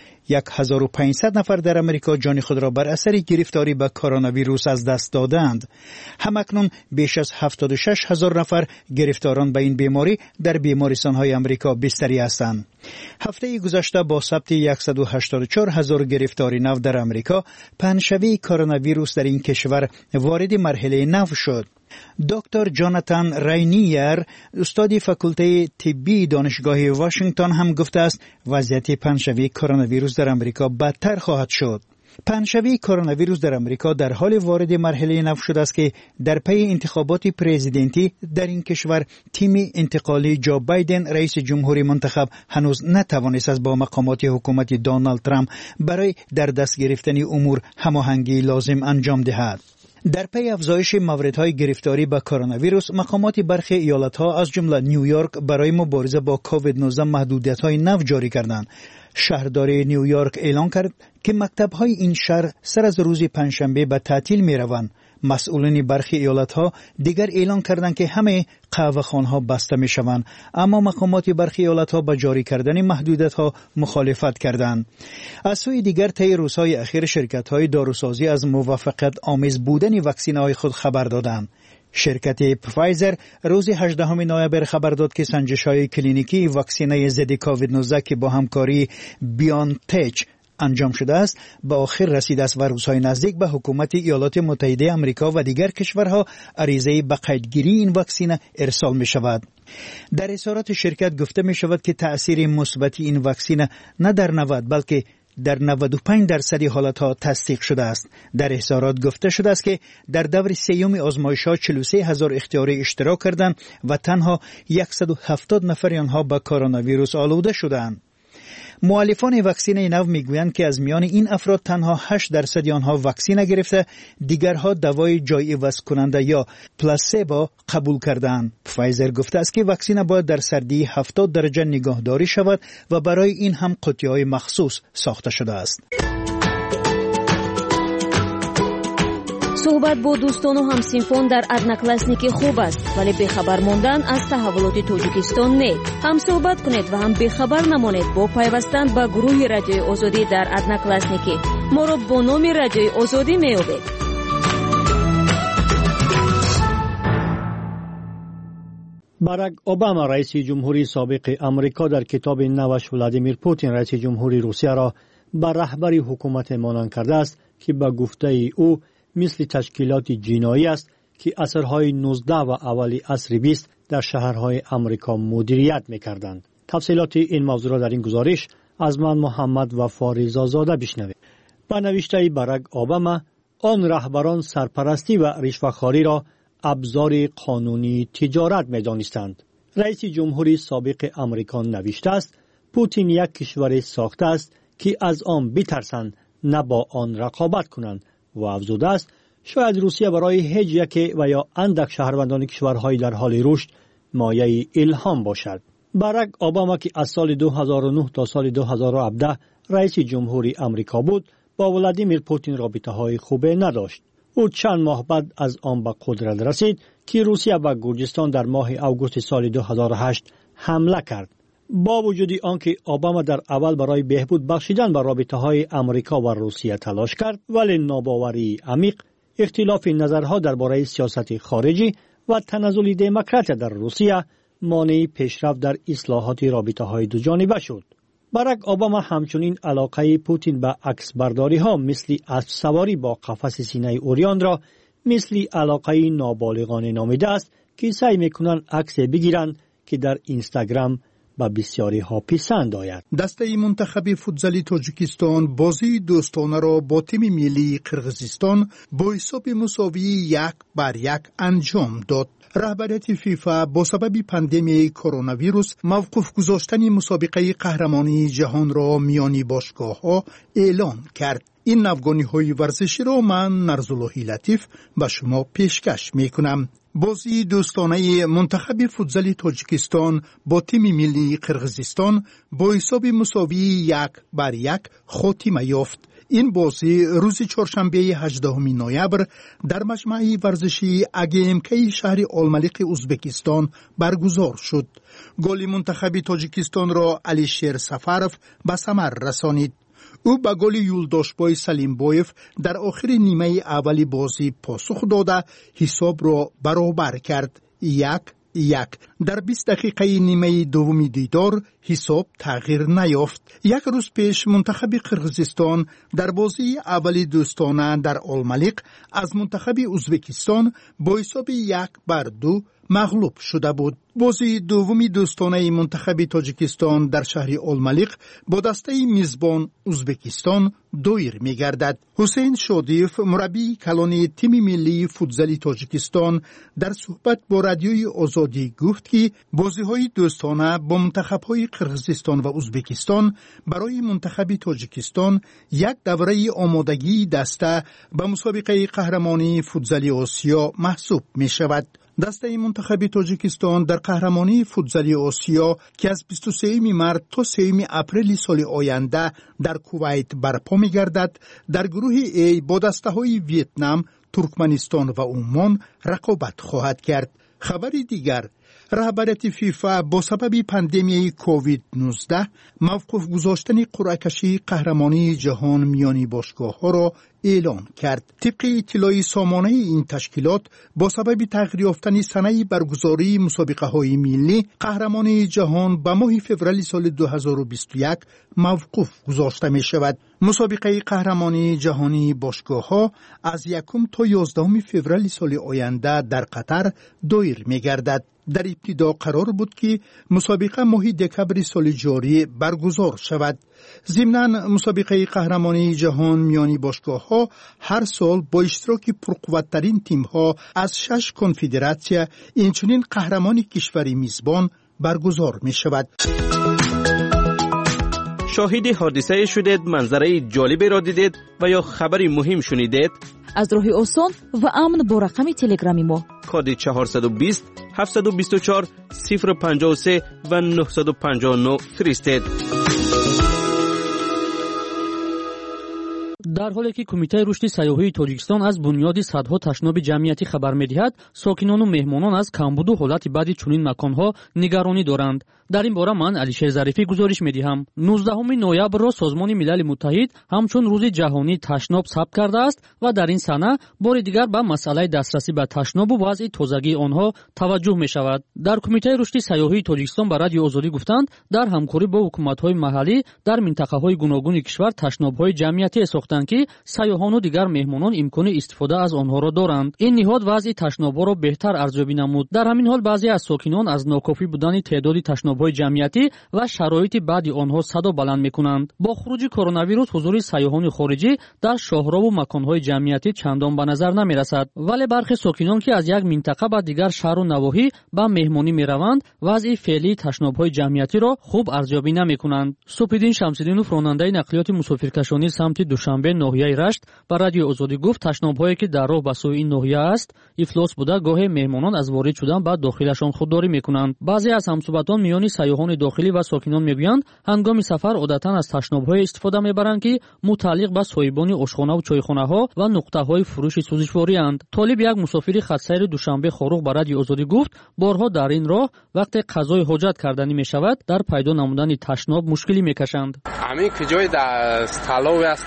1500 نفر در امریکا جان خود را بر اثر گرفتاری به کرونا ویروس از دست دادند. همکنون بیش از 76,000 نفر گرفتاران به این بیماری در بیمارستان‌های امریکا بستری هستند. هفته گذشته با ثبت 184,000 گرفتاری نو در امریکا، پنه‌شوی کرونا ویروس در این کشور وارد مرحله نو شد. دکتر جاناتان راینیر، استاد فاکولته طبی دانشگاه واشنگتن هم گفته است وضعیت پنه‌شوی کرونا ویروس در امریکا بدتر خواهد شد. پنه‌شوی کرونا ویروس در امریکا در حال وارد مرحله نو شده است که در پی انتخابات پرزیدنتی در این کشور تیم انتقالی جو بایدن رئیس جمهوری منتخب هنوز نتوانست از با مقامات حکومت دونالد ترامپ برای در دست گرفتن امور هماهنگی لازم انجام دهد. در پی افزایش موردهای گرفتاری به کرونا ویروس، مقامات برخی ایالت‌ها از جمله نیویورک برای مبارزه با کووید 19 محدودیت‌های نو جاری کردند. شهرداری نیویورک اعلام کرد که مکتب‌های این شهر سر از روز پنجشنبه به تعطیل می‌روند. مسئولین برخی ایالت‌ها دیگر اعلام کردند که همه قهوه‌خانه‌ها بسته می‌شوند، اما مقامات برخی ایالت‌ها با جاری کردن محدودیت‌ها مخالفت کردند. از سوی دیگر طی روزهای اخیر شرکت‌های داروسازی از موافقت آمیز بودن واکسن‌های خود خبر دادند. شرکت پفایزر روز 18 نوامبر خبر داد که سنجش‌های کلینیکی واکسینه ضد کووید 19 که با همکاری بیانتچ انجام شده است به آخر رسیده است و روزهای نزدیک به حکومت ایالات متحده آمریکا و دیگر کشورها عریضه به قیدگیری این واکسینه ارسال می شود. در اظهارات شرکت گفته می شود که تأثیر مثبت این واکسینه نه در 90 بلکه در 95% حالتها تصدیق شده است. در اظهارات گفته شده است که در دور سیوم آزمایش‌ها 43,000 اختیاری اشتراک کردند و تنها 170 نفر آنها با کرونا ویروس آلوده شدند. مؤلفان واکسینه نو میگویند که از میان این افراد تنها 8% آنها واکسینه گرفته، دیگرها دوای جای عوض کننده یا پلاسبو قبول کردند. پفایزر گفته است که واکسینه باید در سردی 70 درجه نگهداری شود و برای این هم قطعه‌های مخصوص ساخته شده است. صحبت با دوستان و همسینفان در ادناکلاسنیکی خوب است، ولی بخبر موندن از تحولات توجیکستان نه. هم صحبت کنید و هم بخبر نمانید با پیوستن به گروه رادیوی آزادی در ادناکلاسنیکی. ما را با نام رادیوی آزادی می‌یابید. باراک اوباما رئیس جمهوری سابق آمریکا در کتاب نوش ولادیمیر پوتین رئیس جمهوری روسیه را بر رهبری حکومت مانند کرده است که به گفته او مثل تشکیلات جنایی است که عصرهای 19 و اولی عصر 20 در شهرهای آمریکا مدیریت می‌کردند. تفصیلات این موضوع را در این گزارش از من محمد وفاری زاده بشنوید. با نوشته باراک اوباما، آن رهبران سرپرستی و رشوه‌خواری را ابزار قانونی تجارت می‌دانستند. رئیس جمهوری سابق آمریکا نوشته است پوتین یک کشور ساخته است که از آن بترسند نه با آن رقابت کنند و افزوده است شاید روسیه برای هیچ یک و یا اندک شهروندان کشورهای در حال رشد مایه الهام باشد. باراک اوباما که از سال 2009 تا سال 2017 رئیس جمهوری آمریکا بود با ولادیمیر پوتین رابطه‌های خوبی نداشت. او چند ماه بعد از آن به قدرت رسید که روسیه به گرجستان در ماه آگوست سال 2008 حمله کرد. با وجود آنکه اوباما در اول برای بهبود بخشیدن به رابطه‌های آمریکا و روسیه تلاش کرد، ولی ناباوری عمیق، اختلاف نظرها درباره سیاست خارجی و تنزل دموکراتیک در روسیه مانع پیشرفت در اصلاحات رابطه‌های دو جانبه شد. باراک اوباما همچنین علاقه پوتین به عکسبرداری‌ها مثل اسب سواری با قفس سینه اوریان را مثل علاقه نابالغانه نامیده است که سعی می‌کنند عکس بگیرند که در اینستاگرام به بسیاری ها پسند آید. دسته منتخب فوتزالی تاجیکستان بازی دوستانه را با تیم ملی قرقیزستان با حساب مساوی 1-1 انجام داد. رهبریت فیفا با سبب پاندمی کرونا ویروس موقوف گذاشتن مسابقه قهرمانی جهان را میانی باشگاه‌ها اعلان کرد. این نوگانی‌های ورزشی را من نرزاللهی لطیف به شما پیشکش میکنم. بازی دوستانه منتخب فوتزالی تاجیکستان با تیم ملی قرقیزستان با حساب مساوی 1-1 خاتمه یافت. این بازی روز چهارشنبه 18 نوامبر در مجمع ورزشی اگیمکی شهر الملیق ازبکستان برگزار شد. گل منتخب تاجیکستان را علیشیر سفرف به ثمر رسانید. او به گل یولداشبای سلیمبایف در آخر نیمه اولی بازی پاسخ داده حساب را برابر کرد. 1-1. در 20 دقیقه نیمه دومی دیدار حساب تغییر نیافت. یک روز پیش منتخب قرقیزستان در بازی اولی دوستانه در الملیق از منتخب ازبکستان با حساب 1-2 مغلوب شده بود. بازی دومی دوستانه منتخب تاجیکستان در شهر الملیق با دسته میزبان ازبکستان دویر می‌گردد. حسین شادیف مربی کلان تیم ملی فوتزالی تاجیکستان در صحبت با رادیوی آزادی گفت که بازی‌های دوستانه با منتخب‌های قرقیزستان و ازبکستان برای منتخب تاجیکستان یک دوره آمادگی دسته به مسابقه قهرمانی فوتزالی آسیا محسوب می‌شود. دسته منتخب تاجیکستان در قهرمانی فوتزالی آسیا که از 23 مارس تا 3 اپریل سال آینده در کویت برپا می‌گردد، در گروه A با دسته‌های ویتنام، ترکمنستان و عمان رقابت خواهد کرد. خبر دیگر، رهبریت فیفا با سبب پاندمی کووید 19 موقوف گذاشتن قرعه‌کشی قهرمانی جهان میانی باشگاه‌ها را اعلان کرد. طبق اطلاع سامانه این تشکیلات با سبب تغییر یافتن سنه برگزاری مسابقه‌های ملی قهرمانی جهان به ماه فوریه سال 2021 موقوف گذاشته می شود. مسابقه قهرمانی جهانی باشگاه‌ها از 1 تا 11 فوریه سال آینده در قطر دایر می گردد. در ابتدا قرار بود که مسابقه ماه دکمبر سال جاری برگزار شود. ضمناً مسابقه قهرمانی جهان میانی باشگاه‌ها هر سال با اشتراک پرقوت‌ترین تیم‌ها از 6 کنفدراسیون اینچنین قهرمانی کشوری میزبان برگزار می شود. شاهد حادثه شدید، منظره جالبی را دیدید و یا خبری مهم شنیدید؟ از راه آسان و امن با رقم تلگرامی ما کد 420 724 053 و 959 فرستید. در حالی که کمیته رشد سیاحی تاجیکستان از بنیاد صدها تشناب جمعیتی خبر می‌دهد، ساکنان و مهمانان از کمبود و حالت بدی چنین مکان‌ها نگرانی دارند. در این باره من علیشیر ظریفی گزارش می‌دهم. 19 نوامبر را سازمان ملل متحد همچون روز جهانی تشناب ثبت کرده است و در این سنه بار دیگر به مسئله دسترسی به تشناب و وضع تازگی آنها توجه می‌شود. در کمیته رشد سیاحی تاجیکستان به رادیو آزادی گفتند در همکاری با حکومت‌های محلی در منطقه‌های گوناگون کشور تشناب‌های جمعیتی ساختند که سیاحان و دیگر مهمانان امکان استفاده از آنها را دارند. این نهاد وضع تشناب‌ها را بهتر ارزیابی نمود. در همین حال بعضی از ساکنان از ناکافی بودن تعداد تشناب‌های جمعیتی و شرایط بعد آنها صدا بلند می‌کنند. با خروج کرونا ویروس حضور سیاحان خارجی در شاهراه و مکان‌های جمعیتی چندان به نظر نمی‌رسد، ولی برخی ساکنان که از یک منطقه به دیگر شهر و نواحی به مهمانی می‌روند وضع فعلی تشناب‌های جمعیتی را خوب ارزیابی نمی‌کنند. سپیدین شمس‌الدینوف راننده نقلیات مسافرکشانی سمت دوشنبه ناحیه رشت با رادیو آزادی گفت تشناب‌هایی که در راه به سوی این ناحیه است افلاس بوده، گاهی مهمانان از وارد شدن به داخلشان خودداری می‌کنند. بعضی از همسوبتان میان سیاحان داخلی و ساکنان میگویند هنگام سفر عادتاً از تشناب‌های استفاده می‌برند که متعلق به صاحبان آشخانه و چایخانه‌ها و نقطه‌های فروش سوزشواری‌اند. طالب یک مسافر خط‌سیر دوشنبه خاروق با رادیو آزادی گفت بارها در این راه وقتی قضای حاجت کردنی می‌شود در پیدا نمودن تشناب مشکلی می‌کشند. همین که جای در تلاوی است، یعنی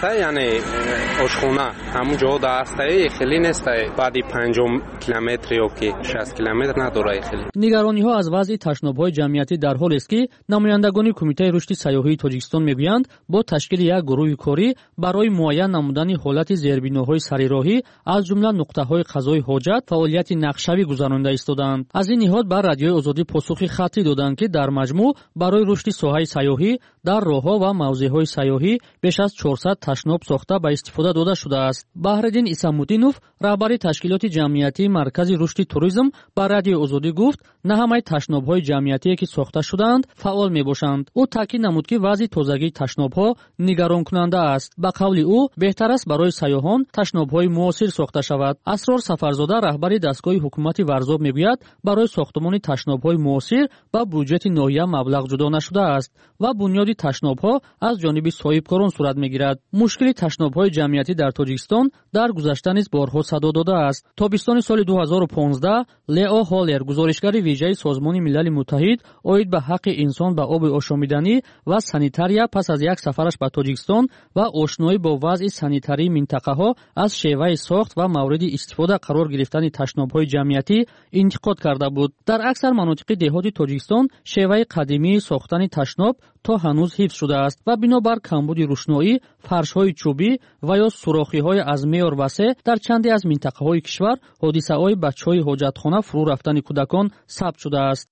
ошхона ҳамун ҷо дастае хеле нестае баъди 5 километр ёки 60 километр надорае хеле. нигарониҳо аз вазъи ташнобҳои ҷамъиятӣ дар ҳолест ки намояндагони кумитаи рушди сайёҳии тоҷикистон мегӯянд бо ташкили як гурӯҳи корӣ барои муайян намудани ҳолати зербиноҳои сарироҳӣ аз ҷумла нуқтаҳои қазои ҳоҷат фаъолияти нақшавӣ гузаронида истоданд. аз ин ниҳод ба радиои озодӣ посухи хаттӣ доданд ки дар маҷмӯъ барои рушди соҳаи сайёҳӣ дар роҳҳо ва мавзеъҳои сайёҳӣ беш аз 400 ташноб сохта ба истифода дода шудааст. баҳриддин исамуддинов раҳбари ташкилоти ҷамъиятии маркази рушди туризм ба радиои озодӣ гуфт на ҳамаи ташнобҳои ҷамъиятие ки сохта шудаанд фаъол мебошанд. ӯ таъкид намуд ки вазъи тозагии ташнобҳо нигаронкунанда аст. ба қавли ӯ беҳтар аст барои сайёҳон ташнобҳои муосир сохта шавад. асрор сафарзода раҳбари дастгоҳи ҳукумати варзоб мегӯяд барои сохтмони ташнобҳои муосир ба бюджети ноҳия маблағ ҷудо нашудааст ва бунёди ташнобҳо аз ҷониби соҳибкорон сурат мегирад. мушкили ташнобҳои ҷамъиятӣ дар тоҷикистон дар гузашта низ борҳо садо додааст. тобистони соли 2015 лео холлер гузоришгари виҷаи созмони милали муттаҳид оид ба ҳаққи инсон ба оби ошомиданӣ ва санитария пас аз як сафараш ба тоҷикистон ва ошноӣ бо вазъи санитарии минтақаҳо аз шеваи сохт ва мавриди истифода қарор гирифтани ташнобҳои ҷамъиятӣ интиқод карда буд. дар аксар манотиқи деҳоти тоҷикистон шеваи қадимии сохтани ташноб то ҳанӯз ҳифз шудааст ва бинобар камбуди рӯшноӣ фаршҳои чӯбӣ ва ё сурохиҳои аз меъёр васеъ дар чанде аз минтақаҳои кишвар ҳодисаҳои бачаҳои ҳоҷатхона фурӯ рафтани кӯдакон сабт шудааст.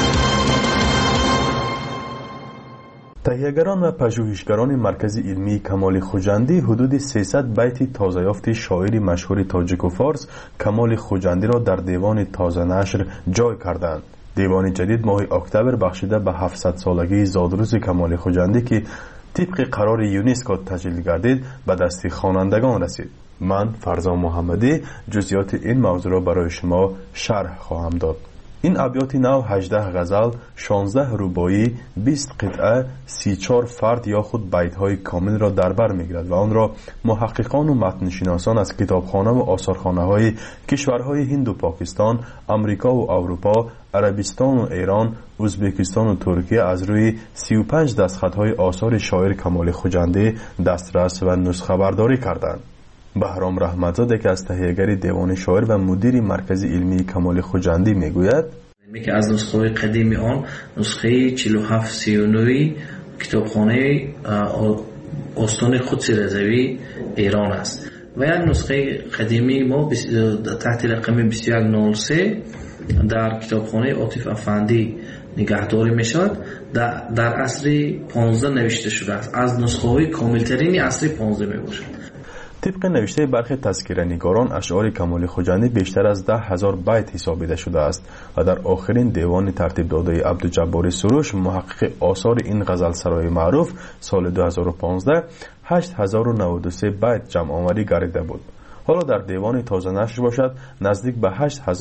таҳиягарон ва пажӯҳишгарони маркази илмии камоли хуҷандӣ ҳудуди 300 байти тозаёфти шоири машҳури тоҷику форс камоли хуҷандиро дар девони тозанашр ҷой карданд. девони ҷадид моҳи октябр бахшида ба 700-солагии зодрӯзи камоли хуҷандӣ ки тибқи қарори юнеско таҷлил гардид ба дасти хонандагон расид. ман фарзон муҳаммадӣ ҷузъиёти ин мавзӯъро барои шумо шарҳ хоҳам дод. ин абёти нав 18 ғазал, 16 рубоӣ, 20 қитъа, 34 фард ё худ байтҳои комилро дар бар мегирад ва онро муҳаққиқону матншиносон аз китобхонаву осорхонаҳои кишварҳои ҳинду покистон, амрикову аврупо, арабистону эрон, ӯзбекистону туркия аз рӯи 35 дастхатҳои осори шоир камоли хуҷандӣ дастрас ва нусхабардорӣ карданд. баҳром раҳматзоде ки аз таҳиягари девони шоир ва мудири маркази илмии камоли хуҷандӣ мегӯяд: که از نسخه قدیم آن نسخه 4739 کتابخانه استان قدس رضوی ایران است و یک نسخه قدیمی ما تحت رقم 2103 در کتابخانه عاطف افندی نگهداری می شود. در عصر 15 نوشته شده است. از نسخه های کاملترین عصر 15 می باشد. طبق نوشته برخی تذکره‌نگاران اشعار کمال خوجندی بیشتر از 10,000 بیت حسابیده شده است و در آخرین دیوان ترتیب داده عبدالجباری سروش محقق آثار این غزلسرای معروف سال 2015 8093 بیت جمع آوری گردیده بود. حالا در دیوان تازه نشر باشد نزدیک به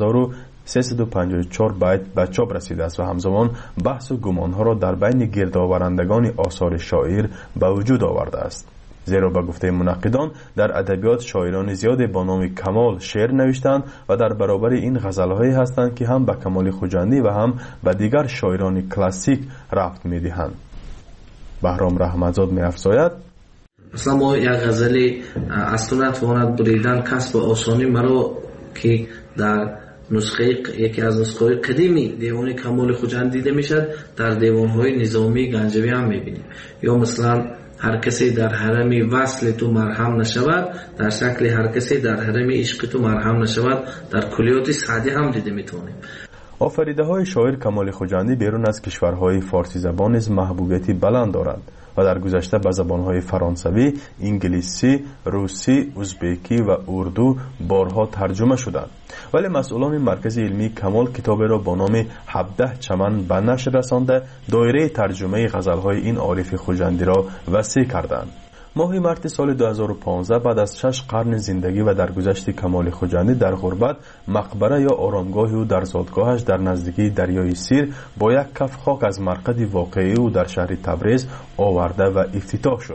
8354 بیت به چاپ رسیده است و همزمان بحث و گمانها را در بین گردآورندگان آثار شاعر به وجود آورده است. زیرا به گفته منقدان در ادبیات شاعران زیادی با نام کمال شعر نوشتند و در برابر این غزلهایی هستند که هم به کمال خوجندی و هم به دیگر شاعران کلاسیک ربط می‌دهند. بهرام رحمتزاد می‌افزاید: مثلا ما یک غزلی اصلا نتواند بریدن کسب آسانی مرا که در یکی از نسخه قدیمی دیوان کمال خوجند دیده میشد در دیوان‌های نظامی گنجوی هم می‌بینیم. یا مثلا هر کسی در حرم وصل تو مرهم نشود در شکل هر کسی در حرم عشق تو مرهم نشود در کلیات سعدی هم دیده میتونیم. آفریده های شاعر کمال خوجندی بیرون از کشورهای فارسی زبان از محبوبیتی بلند دارند و در گذشته به زبانهای فرانسوی، انگلیسی، روسی، ازبکی و اردو بارها ترجمه شدند. ولی مسئولان مرکز علمی کمال کتابی را با نام 17 چمن به نشر رسانده دایره ترجمه غزلهای این عارف خوجندی را وسیع کردند. ماه مارس سال 2015 بعد از 6 قرن زندگی و درگذشت کمال خوجندی در غربت مقبره یا آرامگاه او در زادگاهش در نزدیکی دریای سیر با یک کف خاک از مرقد واقعی او در شهر تبریز آورده و افتتاح شد.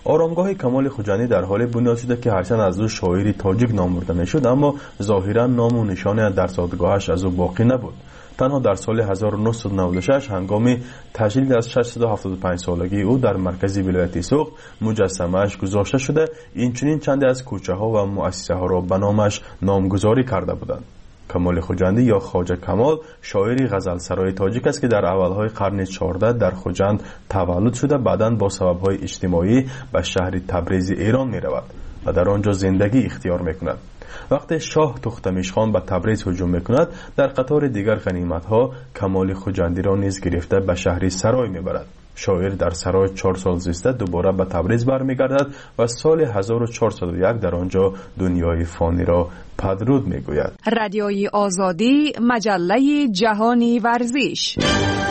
آرامگاه کمال خوجندی در حال بنیاد شده که هرچند از او شاعری تاجیک نام برده میشد، اما ظاهرا نام و نشانی در زادگاهش از او باقی نبود. تنها در سال 1996 هنگام تجلیل از 675 سالگی او در مرکز ولایت سوق مجسمه‌اش گذاشته شده. اینچنین چند از کوچه ها و مؤسسه ها را به نامش نامگذاری کرده بودند. کمال خوجندی یا خواجه کمال شاعری غزل سرای تاجیک است که در اولهای قرن 14 در خوجند تولد شده، بعداً با سبب‌های اجتماعی به شهر تبریز ایران می رود و در آنجا زندگی اختیار می کند. وقتی شاه تختمیش خان به تبریز هجوم می کند، در قطار دیگر غنیمت‌ها کمال خوجندی را نیز گرفته به شهر سرای می برد. شاعر در سرای 4 سال زیسته دوباره به تبریز برمیگردد و سال 1401 در آنجا دنیای فانی را پدرود میگوید. رادیوی آزادی، مجله جهانی ورزش.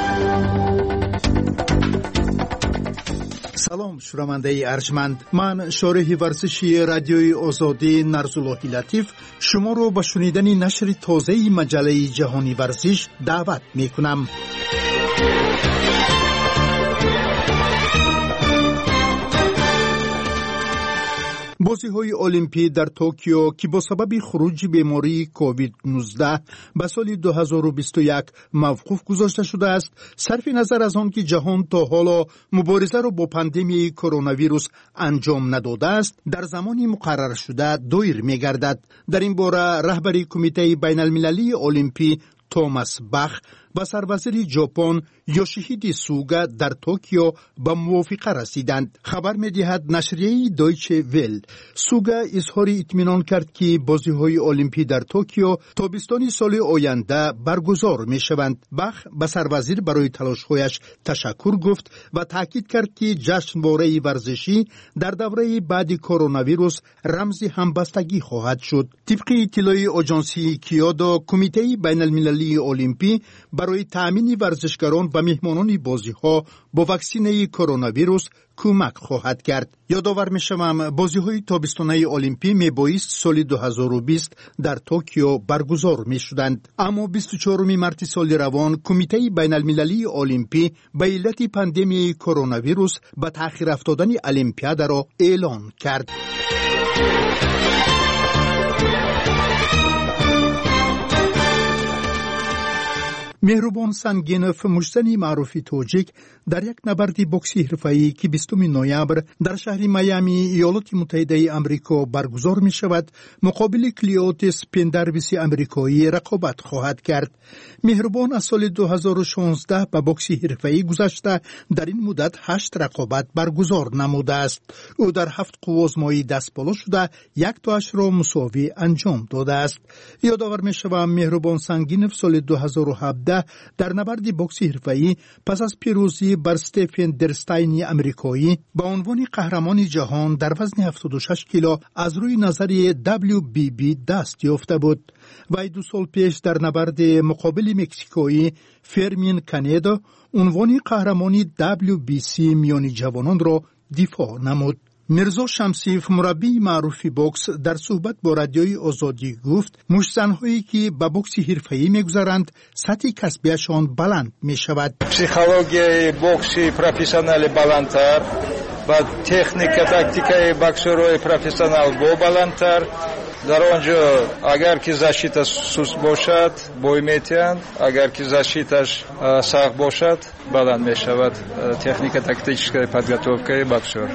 سلام شنونده ارجمند، من شارح ورزشی رادیوی آزادی نرزاللهی لطیف شما رو به شنیدن نشر تازه مجله جهانی ورزش دعوت میکنم. بازی‌های المپی در توکیو که با سبب خروج بیماری کووید 19 به سال 2021 موقوف گذاشته شده است، صرف نظر از آن که جهان تا حالا مبارزه را با پاندمی کرونا ویروس انجام نداده است، در زمانی مقرر شده دایر می‌گردد. در این باره رهبر کمیته بین المللی المپی توماس باخ با سروزیر ژاپن یوشیهیدی سوگا در توکیو به موافقه رسیدند. خبر می‌دهد نشریه دویچه ویل. سوگا اظهار اطمینان کرد که بازی‌های المپی در توکیو تابستان سال آینده برگزار می‌شوند. باخ به سروزیر برای تلاش‌هایش تشکر گفت و تاکید کرد که جشنواره ورزشی در دوره بعد کرونا ویروس رمز همبستگی خواهد شد. طبق اطلاع آژانسی کیوتو، کمیته بین المللی المپی برای تأمین ورزشکاران و مهمانان بازی‌ها با واکسینه کرونا ویروس کمک خواهد کرد. یادآور می‌شوم بازی‌های تابستانه المپی میبایست سال 2020 در توکیو برگزار می‌شدند، اما 24 مارس سال روان کمیته بین المللی المپی به علت پاندمی کرونا ویروس به تأخیر افتادن المپیاد را اعلان کرد. مهربان سنگینوف، مجزن معروف توجیک، در یک نبرد بوکسی حرفه‌ای که 20 نوامبر در شهر میامی ایالات متحده آمریکا برگزار می شود، مقابل کلیوتس پندرویس آمریکایی رقابت خواهد کرد. مهربان از سال 2016 به بوکسی حرفه‌ای گذشته در این مدت 8 رقابت برگزار نموده است. او در 7 قوزمایی دست بالا شده، یک تاش را مساوی انجام داده است. یادآور می شوم مهربان سنگینوف سال 2017 در نبرد بوکسی حرفه‌ای پس از پیروزی بر استفن درستاین آمریکایی با عنوان قهرمان جهان در وزن 76 کیلو از روی نظریه WBB دست یافته بود. و 2 سال پیش در نبرد مقابل مکزیکویی فرمین کانیدو عنوان قهرمانی WBC میانی جوانان را دفاع نمود. میرزا شمسیف، مربی معروف بوکس، در صحبت با رادیوی آزادی گفت مشت‌زن‌هایی که به بوکس حرفه‌ای می‌گذرند سطح کسبیشان بلند می‌شود. پسیخولوژی بوکسی پروفسیونال بالاتر و تکنیک تاکتیکای بوکسورای پروفسیونال بالاتر. در آنجا اگر که защита سوست باشد بوی میتیند، اگر که защитаش سخت باشد بلند میشود. تکنیک تاکتیکای подготовкой боксер.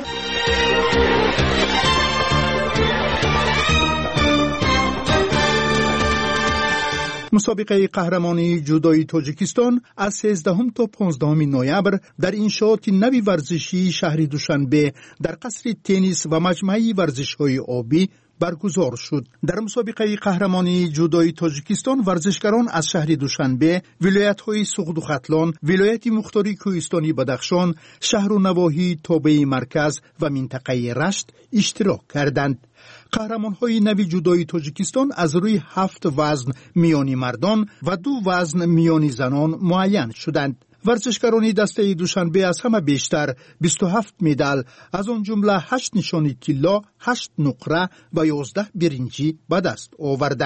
مسابقه قهرمانی جودوی تاجیکستان از 13 تا 15 نوامبر در انشاءات نوی ورزشی شهر دوشنبه در قصر تنیس و مجمع ورزش‌های آبی برگزار شد. در مسابقه قهرمانی جودوی تاجیکستان ورزشکاران از شهر دوشنبه، ولایت‌های سوغد و ختلان، ولایت مختاری کوهستانی بدخشان، شهر و نواحی تابع مرکز و منطقه رشت اشتراک کردند. قهرمان‌های نوی جودوی تاجیکستان از روی 7 وزن میانی مردان و 2 وزن میانی زنان معین شدند. ورزشکاران دسته دوشنبه از همه بیشتر 27 مدال، از آن جمله 8 نشانی طلا، 8 نقره و 11 برنجی به دست آوردند.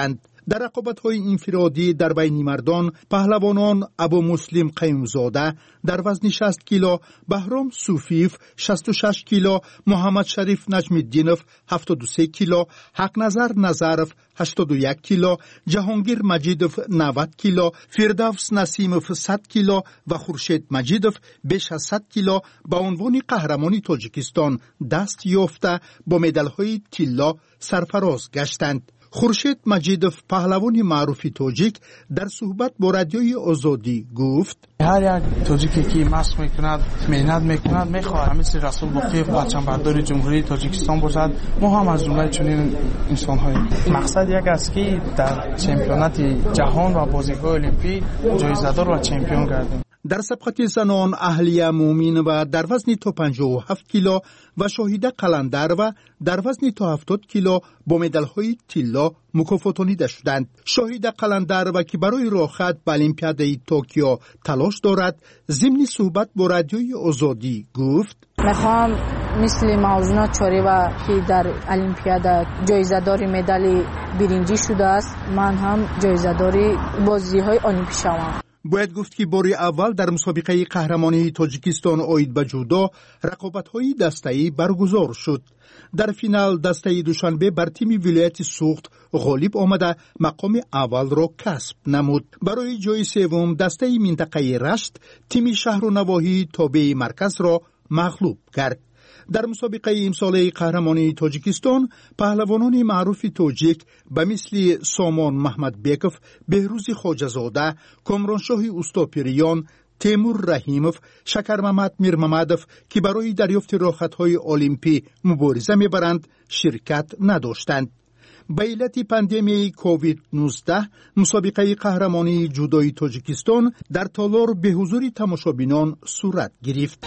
در رقابت‌های انفرادی در بین مردان پهلوانان ابو مسلم قیومزاده در وزن 60 کیلو، بهرام صوفیف 66 کیلو، محمد شریف نجم‌الدینов 73 کیلو، حق نظر نظرов 81 کیلو، جهانگیر مجیدов 90 کیلو، فردوس نسیمov 100 کیلو و خورشید مجیدov بیش از 100 کیلو به عنوان قهرمان تاجیکستان دست یافته با مدال‌های طلا سرفراز گشتند. خورشید مجیدov پهلوان معروف تاجیک در صحبت با رادیوی آزادی گفت: هر یک تاجیکی که مشق میکند، مهنت میکند، میخواهد مثل رسول باقی پرچمبردار جمهوری تاجیکستان باشد. ما هم از جمله چنین انسان‌های مقصد یک است که در چمپیونات جهان و بازی‌های المپیک جایزه‌دار و چمپیون گردیم. در سبقت زنان اهلیه مومین و در وزن تا 57 کیلو و شاهیده قلندر و در وزن تا 70 کیلو با مدال‌های طلا مکافاتانیده شدند. شاهیده قلندر و که برای راحت به المپیادای توکیو تلاش دارد، ضمن صحبت با رادیوی آزادی گفت: میخوام مثل موضوع چاریوا که در المپیادا جایزه‌دار مدال برنجی شده است، من هم جایزه‌دار بازی‌های المپیک شوم. باید گفت که بار اول در مسابقه قهرمانی تاجیکستان آید به جودو رقابت‌های دسته‌ای برگزار شد. در فینال دسته دوشنبه بر تیم ولایت سوخت غالب آمده مقام اول را کسب نمود. برای جای سوم دسته منطقه رشت تیم شهر و نواحی تابع مرکز را مغلوب کرد. در مسابقه امساله قهرمانی تاجیکستان پهلوانان معروف تاجیک به مثل سامان محمد بیکوف، بهروز خواجه‌زاده، کامرانشاه اوستاپیریان، تیمور رحیموف، شکر محمد میرممدوف که برای دریافت راحت‌های المپی مبارزه می‌برند شرکت نداشتند. به علت پاندمی کووید 19 مسابقه قهرمانی جودوی تاجیکستان در تالار به حضور تماشابینان صورت گرفت.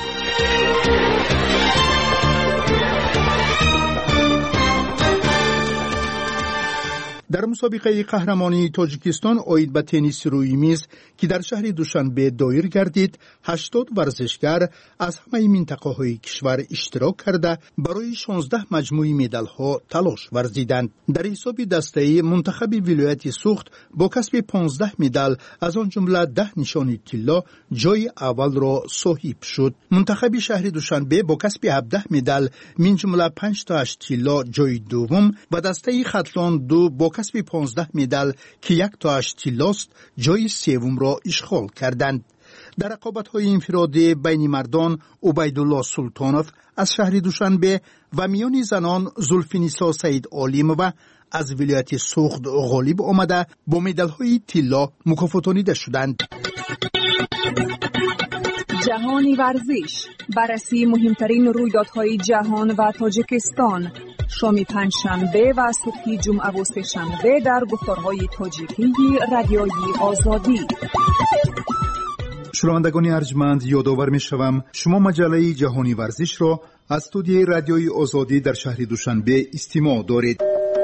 در مسابقه قهرمانی تاجیکستان آید به تنیس روی میز که در شهر دوشنبه دایر گردید، 80 ورزشگر از همه منطقه های کشور اشتراک کرده برای 16 مجموعه مدال ها تلاش ورزیدند. در حساب دسته منتخب ولایت سوخت با کسب 15 مدال از آن جمله 10 نشان طلا جای اول را صاحب شد. منتخب شهر دوشنبه با کسب 17 مدال من جمله 5 تا 8 طلا جای دوم و دسته خطلان 2 با کسب 15 مدال که 1 تا 8 طلاست جای سوم را اشغال کردند. در رقابت‌های انفرادی بین مردان عبیدالله سلطانوف از شهر دوشنبه و میان زنان زلفینیسا سعید عالمova از ولایت سوخت غالب آمده با مدال‌های طلا مکافاتانیده شدند. جهانی ورزش، بررسی مهمترین رویدادهای جهان و تاجیکستان، شام پنجشنبه و صبح جمعه و سه‌شنبه در گفتارهای تاجیکی رادیوی آزادی. شنوندگان ارجمند، یادآور می‌شوم شما مجله جهانی ورزش را از استودیوی رادیوی آزادی در شهر دوشنبه استماع دارید.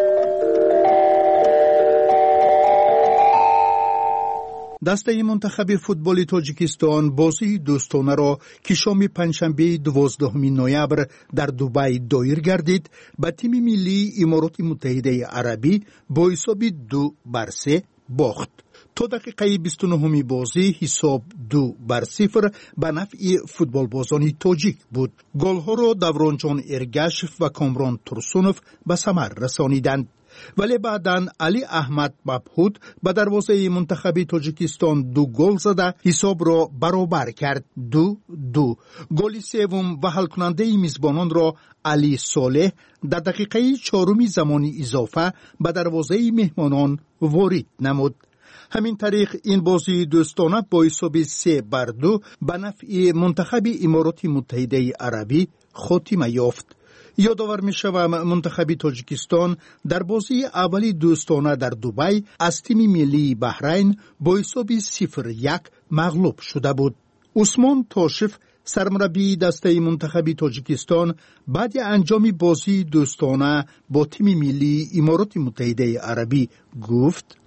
دسته منتخب فوتبال تاجیکستان بازی دوستانه را که شام پنجشنبه 12 نوامبر در دبی دایر گردید به تیم ملی امارات متحده عربی با حساب 2-3 باخت. تا دقیقه 29 بازی حساب 2-0 به نفع فوتبال بازان تاجیک بود. گل‌ها را دورانجان ارگشف و کامران ترسونوف به ثمر رسانیدند. ولی بعداً علی احمد مبهود به دروازه منتخب تاجیکستان 2 گل زده حساب را برابر کرد. 2-2. گل سوم و حل کننده میزبانان را علی صالح در دقیقه 4 زمان اضافه به دروازه مهمانان وارد نمود. همین طریق این بازی دوستانه با حساب 3-2 به نفع منتخب امارات متحده عربی خاتمه یافت. یادآور می‌شوم منتخب تاجیکستان در بازی اولی دوستانه در دبی از تیم ملی بحرین با حساب 0-1 مغلوب شده بود. عثمان تاشف سرمربی دسته منتخب تاجیکستان بعد انجام بازی دوستانه با تیم ملی امارات متحده عربی گفت: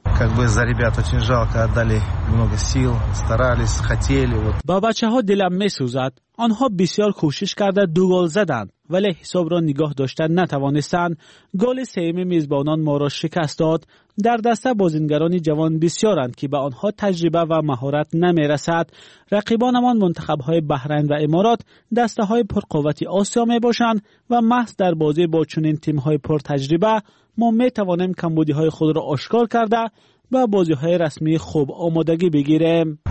با بچه‌ها دلم می‌سوزد. آنها بسیار کوشش کرده 2 گل زدند ولی حساب را نگاه داشتن نتوانستند. گل سوم میزبانان ما را شکست داد. در دسته بازیگران جوان بسیارند که به آنها تجربه و مهارت نمیرسد. رقیبانمان منتخب‌های بحرین و امارات دسته‌های پرقوت آسیا میباشند و محض در بازی با چنین تیم‌های پرتجربه ما میتوانیم کمبودی‌های خود را آشکار کرده و بازی‌های رسمی خوب آمادگی بگیریم.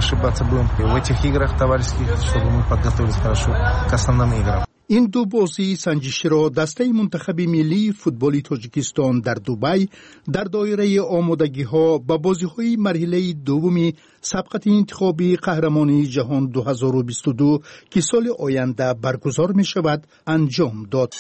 این دو بازی سنجشی را دسته منتخب ملی فوتبال تاجیکستان در دبی در دایره آمادگی ها به بازی های مرحله دومی سبقت انتخابی قهرمانی جهان 2022 که سال آینده برگزار می شود انجام داد.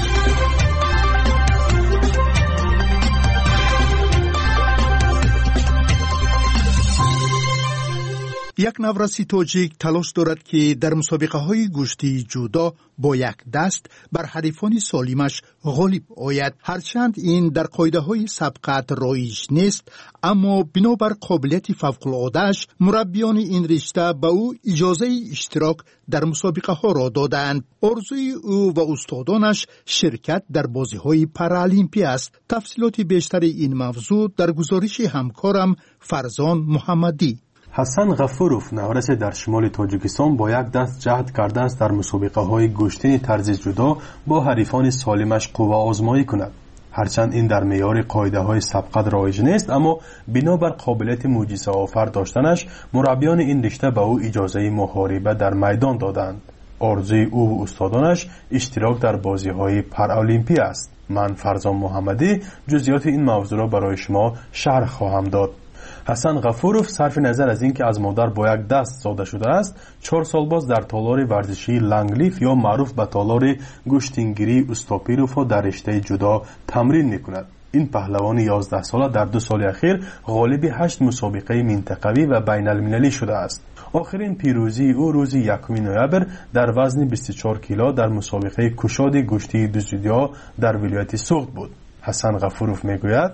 یک نورسی تاجیک تلاش دارد که در مسابقه های گشتی جودو با یک دست بر حریفان سالمش غالب آید. هرچند این در قاعده های سبقت رایج نیست، اما بنابر قابلیت فوق العاده‌اش مربیان این رشته به او اجازه اشتراک در مسابقه ها را دادند. آرزوی او و استادانش شرکت در بازی های پارالیمپی است. تفصیلات بیشتر این موضوع در گزارش همکارم فرزان محمدی. حسن غفوروف نورس در شمال تاجیکستان با یک دست جهد کرده است در مسابقه های گشتین طرز جدا با حریفان سالمش قوه آزمایی کند. هرچند این در معیار قاعده های سبقت رایج نیست، اما بنابر قابلیت معجزه آفر داشتنش مربیان این رشته به او اجازه محاربه در میدان دادند. آرزوی او و استادانش اشتراک در بازی های پارالیمپی است. من فرزان محمدی جزئیات این موضوع را برای شما شرح خواهم داد. حسن غفوروف صرف نظر از اینکه از مادر با یک دست زاده شده است، 4 سال باز در تالار ورزشی لنگلیف یا معروف به تالار گشتینگیری اوستاپیروف در رشته جودو تمرین میکند. این پهلوان 11 ساله در 2 سال اخیر غالب 8 مسابقه منطقوی و بین المللی شده است. آخرین پیروزی او روز 1 نوامبر در وزن 24 کیلو در مسابقه کشاد گشتی دوزیدیا در ولایت سوخت بود. حسن غفوروف میگوید: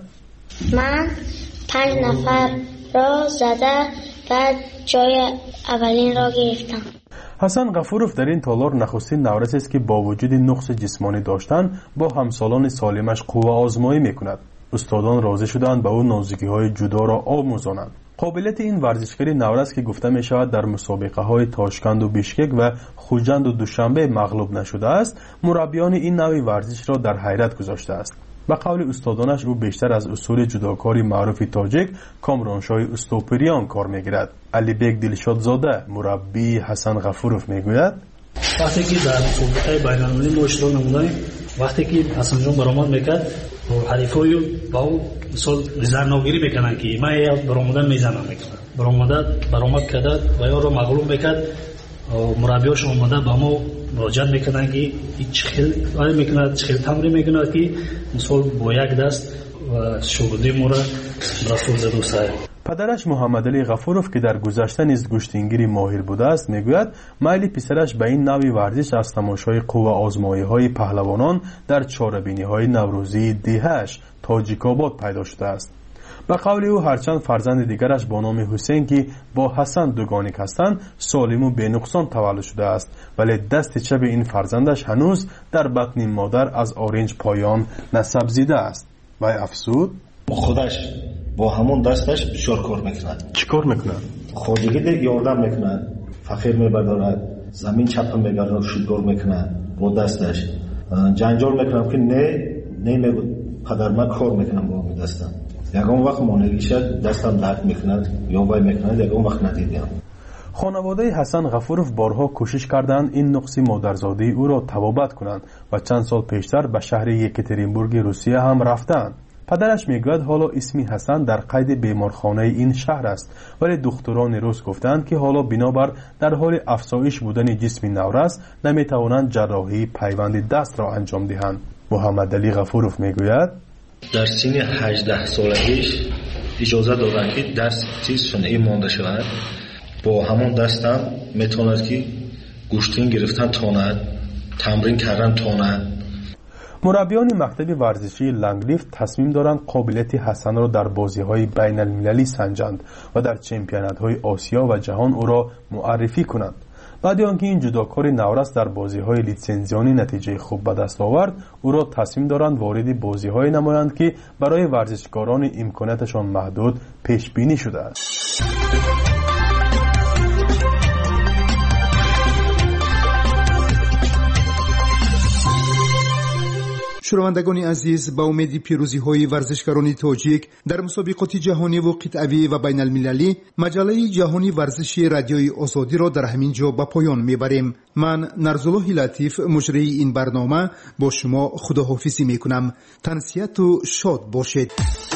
من 5 نفر را زده و جای اولین را گرفتم. حسن غفوروف در این تالار نخستین نورس است که با وجود نقص جسمانی داشتن با همسالان سالمش قوه آزمایی میکند. استادان راضی شدند به او نازکی های جودو را آموزانند. قابلیت این ورزشکار نورس که گفته می شود در مسابقه های تاشکند و بیشکک و خوجند و دوشنبه مغلوب نشده است، مربیان این نوع ورزش را در حیرت گذاشته است. به قول استادانش او بیشتر از اصول جودوکاری معروف تاجیک کامرانشاه اوستوپریان کار میگیرد. علی بیگ دلشاد زاده مربی حسن غفوروف میگوید: وقتی که در مسابقه بین‌المللی ما اشتراک نمودیم، وقتی که حسن جان برآمد میکرد حریفای با او مثال زرناگیری میکنن که من برآمدن میزنم میکنم برآمد کرد و یا رو مغلوب میکرد، مربیاش اومده با ما مراجعت میکنن که چخیل میکنه، چخیل تمرین میکنه که مثال با یک دست و شغلی ما را رسول زده سر. پدرش محمد علی غفوروف که در گذشته نیز گشتینگیری ماهر بوده است میگوید میل پسرش به این نوع ورزش از تماشای قوه آزمایی های پهلوانان در چاره‌بینی های نوروزی دهش تاجیک‌آباد پیدا شده است. به قول او هرچند فرزند دیگرش با نام حسین که با حسن دوگانه هستند سالم و بینقصان تولد شده است، ولی دست چپ این فرزندش هنوز در بطن مادر از آرنج پایان نسب زیده است. و افسود خودش با همون دستش بسیار کار میکند. چی کار میکند؟ خودگی دیگه یاردم میکند، فقیر میبردارد، زمین چپ میگرد، شودگار میکند با دستش، جنجال میکنم که نه میگو پدر من کار میکنم با دستم. یکم وقت مانگی شد دستم درد میکند یا وای میکند، یکم وقت ندیدم. خانواده حسن غفوروف بارها کوشش کردند این نقص مادرزاده او را تبابت کنند و چند سال پیشتر به شهر یکاترینبورگ روسیه هم رفتند. پدرش میگوید حالا اسمی حسن در قید بیمارخانه این شهر است، ولی دکتران روس گفتند که حالا بنابر در حال افزایش بودن جسم نورس نمیتوانند جراحی پیوند دست را انجام دهند. محمد علی غفوروف میگوید در سن 18 سالگیش اجازه دادند که دست صنعی مانده شود. با همون دستم میتواند که گوشتین گرفتن تاند، تمرین کردن تاند. مربیان مکتب ورزشی لنگلیف تصمیم دارند قابلیت حسن را در بازی‌های بین المللی سنجند و در چمپیونات‌های آسیا و جهان او را معرفی کنند. بعد آنکه این جداکار نورس در بازی‌های لیتسنزیونی نتیجه خوب به دست آورد، او را تصمیم دارند وارد بازی‌های نمایند که برای ورزشکاران امکاناتشان محدود پیش بینی شده است. شنوندگان عزیز، با امید پیروزی های ورزشکاران تاجیک در مسابقات جهانی و قطعی و بین المللی، مجله جهانی ورزشی رادیوی آزادی را در همین جا به پایان میبریم. من نرزالله لطیف مجری این برنامه با شما خداحافظی میکنم. تنسیت و شاد باشید.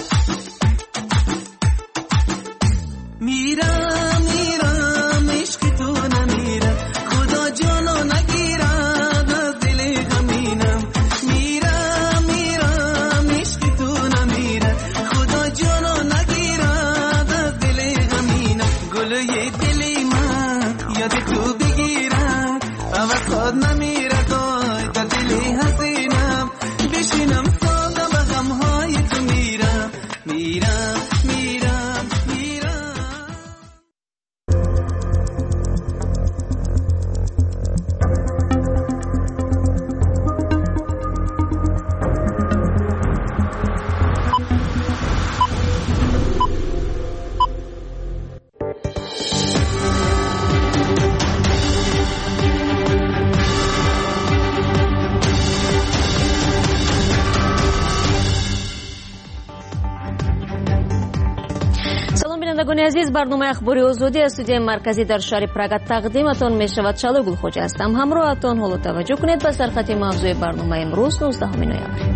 عزیز، برنامه اخباری آزادی از استودیوی مرکزی در شهر پراگ تقدیمتان می شود. شالو گلخوجه هستم. همراهتان. حالا توجه کنید به سرخط موضوع برنامه امروز 19 نوامبر.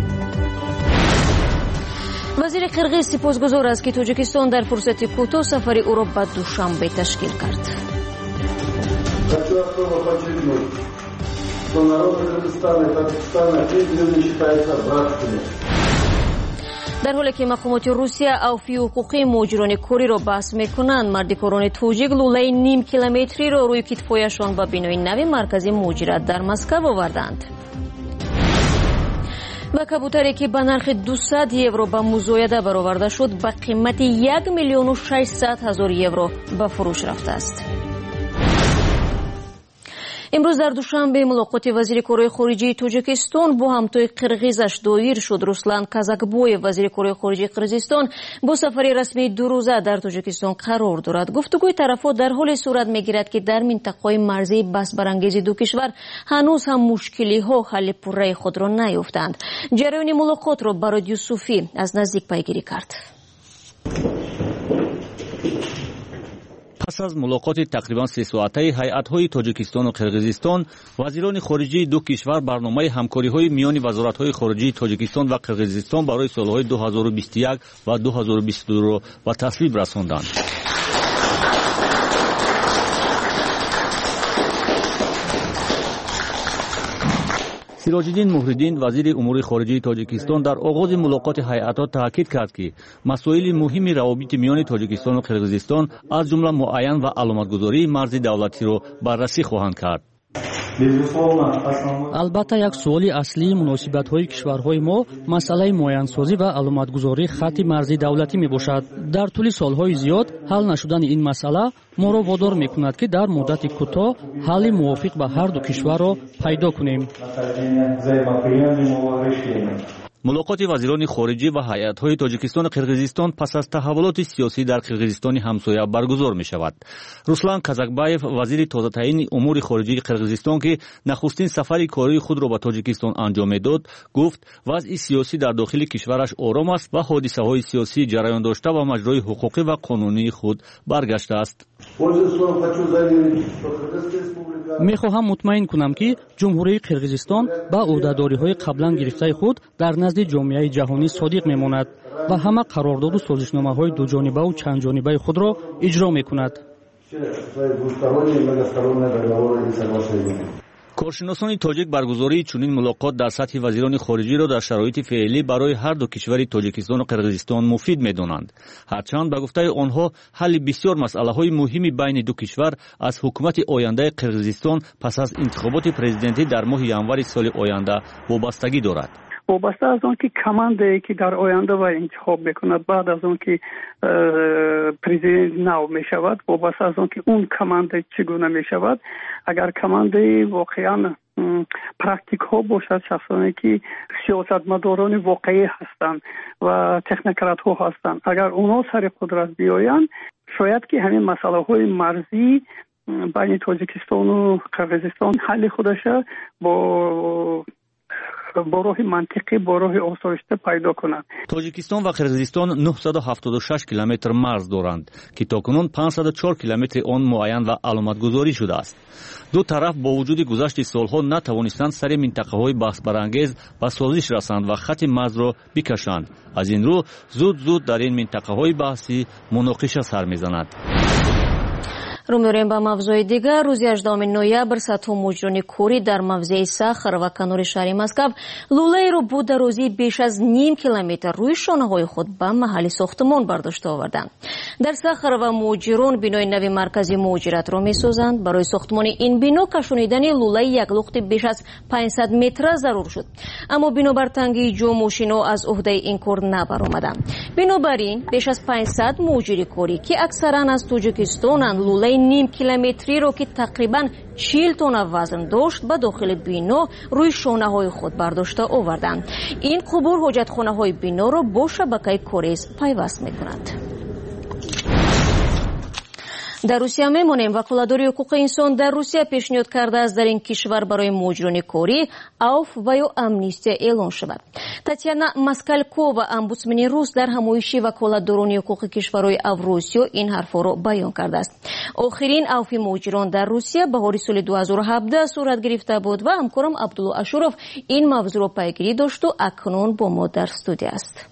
وزیر قرغیز سپاسگزار است که تاجیکستان در فرصت کوتاه سفری او را به دوشنبه تشکیل کرد. در حالی که مقامات روسیه اوفی حقوقی مهاجران کوری را بحث میکنند، مردکاران توجیک لوله نیم کیلومتری را روی کتفایشان به بینای نوی مرکز مهاجرت در مسکو آوردند. و کبوتری که به نرخ 200 یورو به مزایده برآورده شد به قیمت 1,600,000 یورو به فروش رفته است. امروز در دوشنبه ملاقات وزیر کارهای خارجه تاجیکستان با همتای قرغیزش دایر شد. روسلان کازاکبویف وزیر کارهای خارجه قرغیزستان با سفری رسمی 2 روزه در تاجیکستان قرار دارد. گفتگوی طرفان در حال صورت میگیرد که در منطقه مرزی بحث برانگیز دو کشور هنوز هم مشکلی ها حل پوره خود را نیافتند. جریان ملاقات را براد یوسفی از نزدیک پیگیری کرد. پس از ملاقات تقریبا 3 ساعته هیئت‌های تاجیکستان و قرغیزستان، وزیران خارجه دو کشور برنامه همکاری‌های میان وزارت‌های خارجه تاجیکستان و قرغیزستان برای سال‌های 2021 و 2022 را به تصویب رساندند. سیراج‌الدین مهردین وزیر امور خارجه تاجیکستان در آغاز ملاقات هیئت‌ها تاکید کرد که مسائل مهم روابط میان تاجیکستان و قرغیزستان از جمله معین و علامتگذاری مرز دولتی را بررسی خواهند کرد. البته یک سوالی اصلی مناسبت‌های کشورهای ما مسئله معین‌سازی و علامتگذاری خط مرزی دولتی میباشد. در طول سالهای زیاد حل نشدن این مسئله ما را وادار میکند که در مدت کوتاه حل موافق به هر دو کشور را پیدا کنیم. ملاقات وزیران خارجه و هیئت‌های تاجیکستان و قرغیزستان پس از تحولات سیاسی در قرغیزستان همسایه برگزار می‌شود. روسلان کازاکباєв وزیر تازه تعیین امور خارجه قرغیزستان که نخستین سفر کاری خود را به تاجیکستان انجام می‌داد، گفت وضع سیاسی در داخل کشورش آرام است و حادثه‌های سیاسی جریان داشته و مجرای حقوقی و قانونی خود برگشته است. می‌خواهم مطمئن کنم که جمهوری قرغیزستان با عهده‌داری‌های قبلا گرفته خود در نزد جامعه جهانی صادق می‌ماند و همه قرارداد و سازشنامه‌های دو جانبه و چند جانبه خود را اجرا می‌کند. کارشناسان تاجیک برگزاری چنین ملاقات در سطح وزیران خارجه را در شرایط فعلی برای هر دو کشور تاجیکستان و قرغیزستان مفید می‌دانند. هرچند به گفته آنها حل بسیار مسائل‌های مهمی بین دو کشور از حکومت آینده قرغیزستان پس از انتخابات پرزیدنتی در ماه ینور سال آینده وابستگی دارد. وابسته از آن که کماندی که در آینده و انتخاب بکند بعد از آن که پرزیدنت نو می شود، وابسته از آن که اون کماند چگونه می شود. اگر کماندی واقعا پرکتیک ها باشد، شخصانی که سیاستمداران واقعی هستند و تکنوکرات ها هستند، اگر اونا سر قدرت بیایند، شاید که همین مسئله های مرزی بین تاجیکستان و قرقیزستان حل خودش با راه منطقی، با راه آسایشته پیدا کنند. تاجیکستان و قرقیزستان 976 کیلومتر مرز دارند که تاکنون 504 کیلومتر آن معین و علامتگذاری شده است. دو طرف با وجود گذشت سالها نتوانستند سر منطقه‌های بحث برانگیز به سازش رسند و خط مرز را بکشند. از این رو زود در این منطقه‌های بحثی مناقشه سر می‌زند. رو می‌ریم به موضوع دیگر. روز 18 نوامبر سطح موجران کوری در موضع ساخر و کنار شهر مسکو لوله‌ای را با درازی بیش از نیم کیلومتر روی شانه‌های خود به محل ساختمان برداشته آوردند. در ساخر و موجران بنای نوی مرکزی مهاجرت را می‌سازند. برای ساختمان این بنا کشانیدن لوله یک لخت بیش از 500 متر ضرور شد. اما بنابر تنگی جو ماشینا از عهده این کار نبرآمدند. بنابراین بیش از 500 مهاجر کوری که اکثرا از تاجیکستانند لوله نیم کیلومتری رو که تقریباً 40 تن وزن داشت به داخل بنا روی شانه های خود برداشته آوردند. این قبور حاجتخانه های بنا را با شبکه کوریز پیوست می‌کند. در روسیه میمونیم. وکالتداری حقوق انسان در روسیه پیشنهاد کرده است در این کشور برای مهاجران کوری عفو و یا امنیستی اعلان شود. تاتیانا ماسکالکووا امبودسمن روس در همایش وکالتداران حقوق کشورهای اوراسیا این حرفا را بیان کرده است. آخرین عفو مهاجران در روسیه بهار سال 2017 صورت گرفته بود و همکارم عبدالله اشورов این موضوع را پیگیری داشت و اکنون با ما در استودیو است.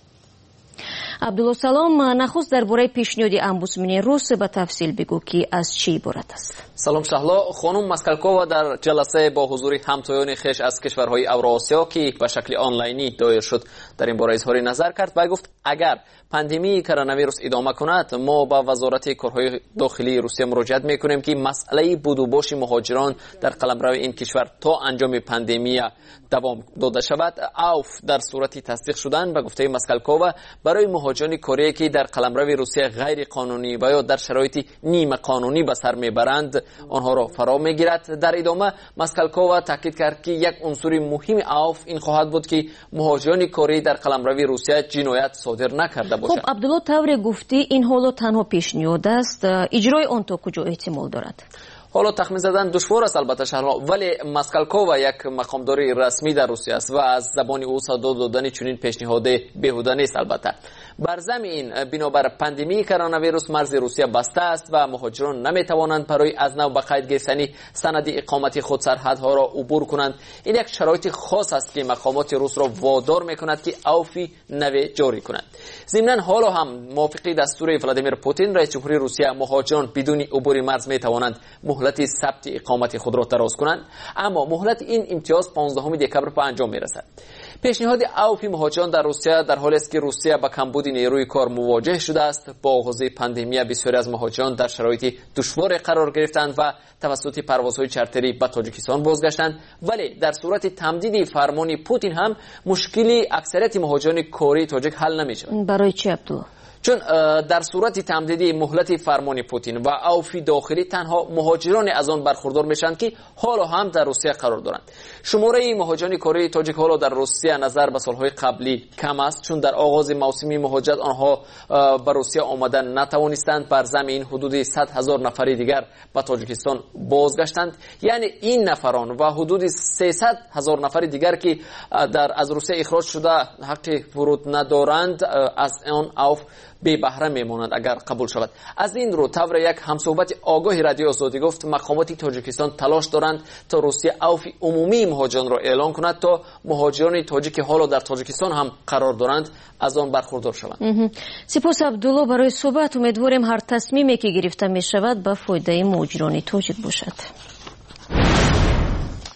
عبدالله سلام، نخست درباره پیشنهاد امبودسمن روس به تفصیل بگو که از چی عبارت است. سلام شهلا. خانم ماسکالکووا در جلسه با حضور همتایان خویش از کشورهای اوراسیا که به شکل آنلاینی دایر شد در این باره اظهار نظر کرد و گفت اگر پاندمی کرونا ویروس ادامه کند ما با وزارت کارهای داخلی روسیه مراجعت میکنیم که مسئله بودوباش مهاجران در قلمرو این کشور تا انجام پاندمی دوام داده شود. عفو در صورت تصدیق شدن به گفته ماسکالکووا برای مهاجران کوری که در قلمرو روسیه غیر قانونی و یا در شرایط نیمه قانونی به سر میبرند آنها را فرا میگیرد. در ادامه ماسکالکووا تاکید کرد که یک عنصر مهم عفو این خواهد بود که مهاجران کوری در قلمرو روسیه جنایت صادر نکرده باشند. خب عبدالله طور گفتی این حالا تنها پیشنهاد است، اجرای آن تا کجا احتمال دارد؟ حالا تخمین زدن دشوار است البته شهرها، ولی ماسکالکووا یک مقامدار رسمی در روسیه است و از زبان او صدا دادن چنین پیشنهاد بیهوده نیست. البته بر زمین بنابر پاندمی کرونا ویروس مرز روسیه بسته است و مهاجران نمیتوانند برای از نو به قید گرفتن سند اقامتی خود سرحدها را عبور کنند. این یک شرایط خاص است که مقامات روس را وادار میکند که عفو نوی جاری کنند. ضمن حالا هم موافقی دستور ولادیمیر پوتین رئیس جمهوری روسیه مهاجران بدون عبور مرز میتوانند مهلت ثبت اقامت خود را دراز کنند، اما مهلت این امتیاز 15 دکبر به انجام میرسد. پیشنهاد عفو مهاجران در روسیه در حالی است که روسیه با کمبود نیروی کار مواجه شده است. با آغاز پاندمی بسیاری از مهاجران در شرایط دشوار قرار گرفتند و توسط پروازهای چارتری به تاجیکستان بازگشتند، ولی در صورت تمدید فرمان پوتین هم مشکل اکثریت مهاجران کوری تاجیک حل نمی‌شود. برای چه عبدالله؟ چون در صورت تمدید مهلت فرمان پوتین و عفو داخلی تنها مهاجران از آن برخوردار میشن که حالا هم در روسیه قرار دارند. شماره مهاجران کره تاجیک حالا در روسیه نظر به سالهای قبلی کم است، چون در آغاز موسم مهاجرت آنها به روسیه آمدن نتوانستند. بر زمین حدود 100,000 نفر دیگر به تاجیکستان بازگشتند. یعنی این نفران و حدود 300,000 نفر دیگر که از روسیه اخراج شده حق ورود ندارند از آن عفو بی بهره میمونند اگر قبول شود. از این رو طور یک همصحبت آگاه رادیو آزادی گفت مقامات تاجیکستان تلاش دارند تا روسیه عفو عمومی مهاجران را اعلان کند تا مهاجران تاجیک حالا در تاجیکستان هم قرار دارند از آن برخوردار شوند. سپاس عبدالله برای صحبت. امیدواریم هر تصمیمی که گرفته می شود به فایده مهاجران تاجیک باشد.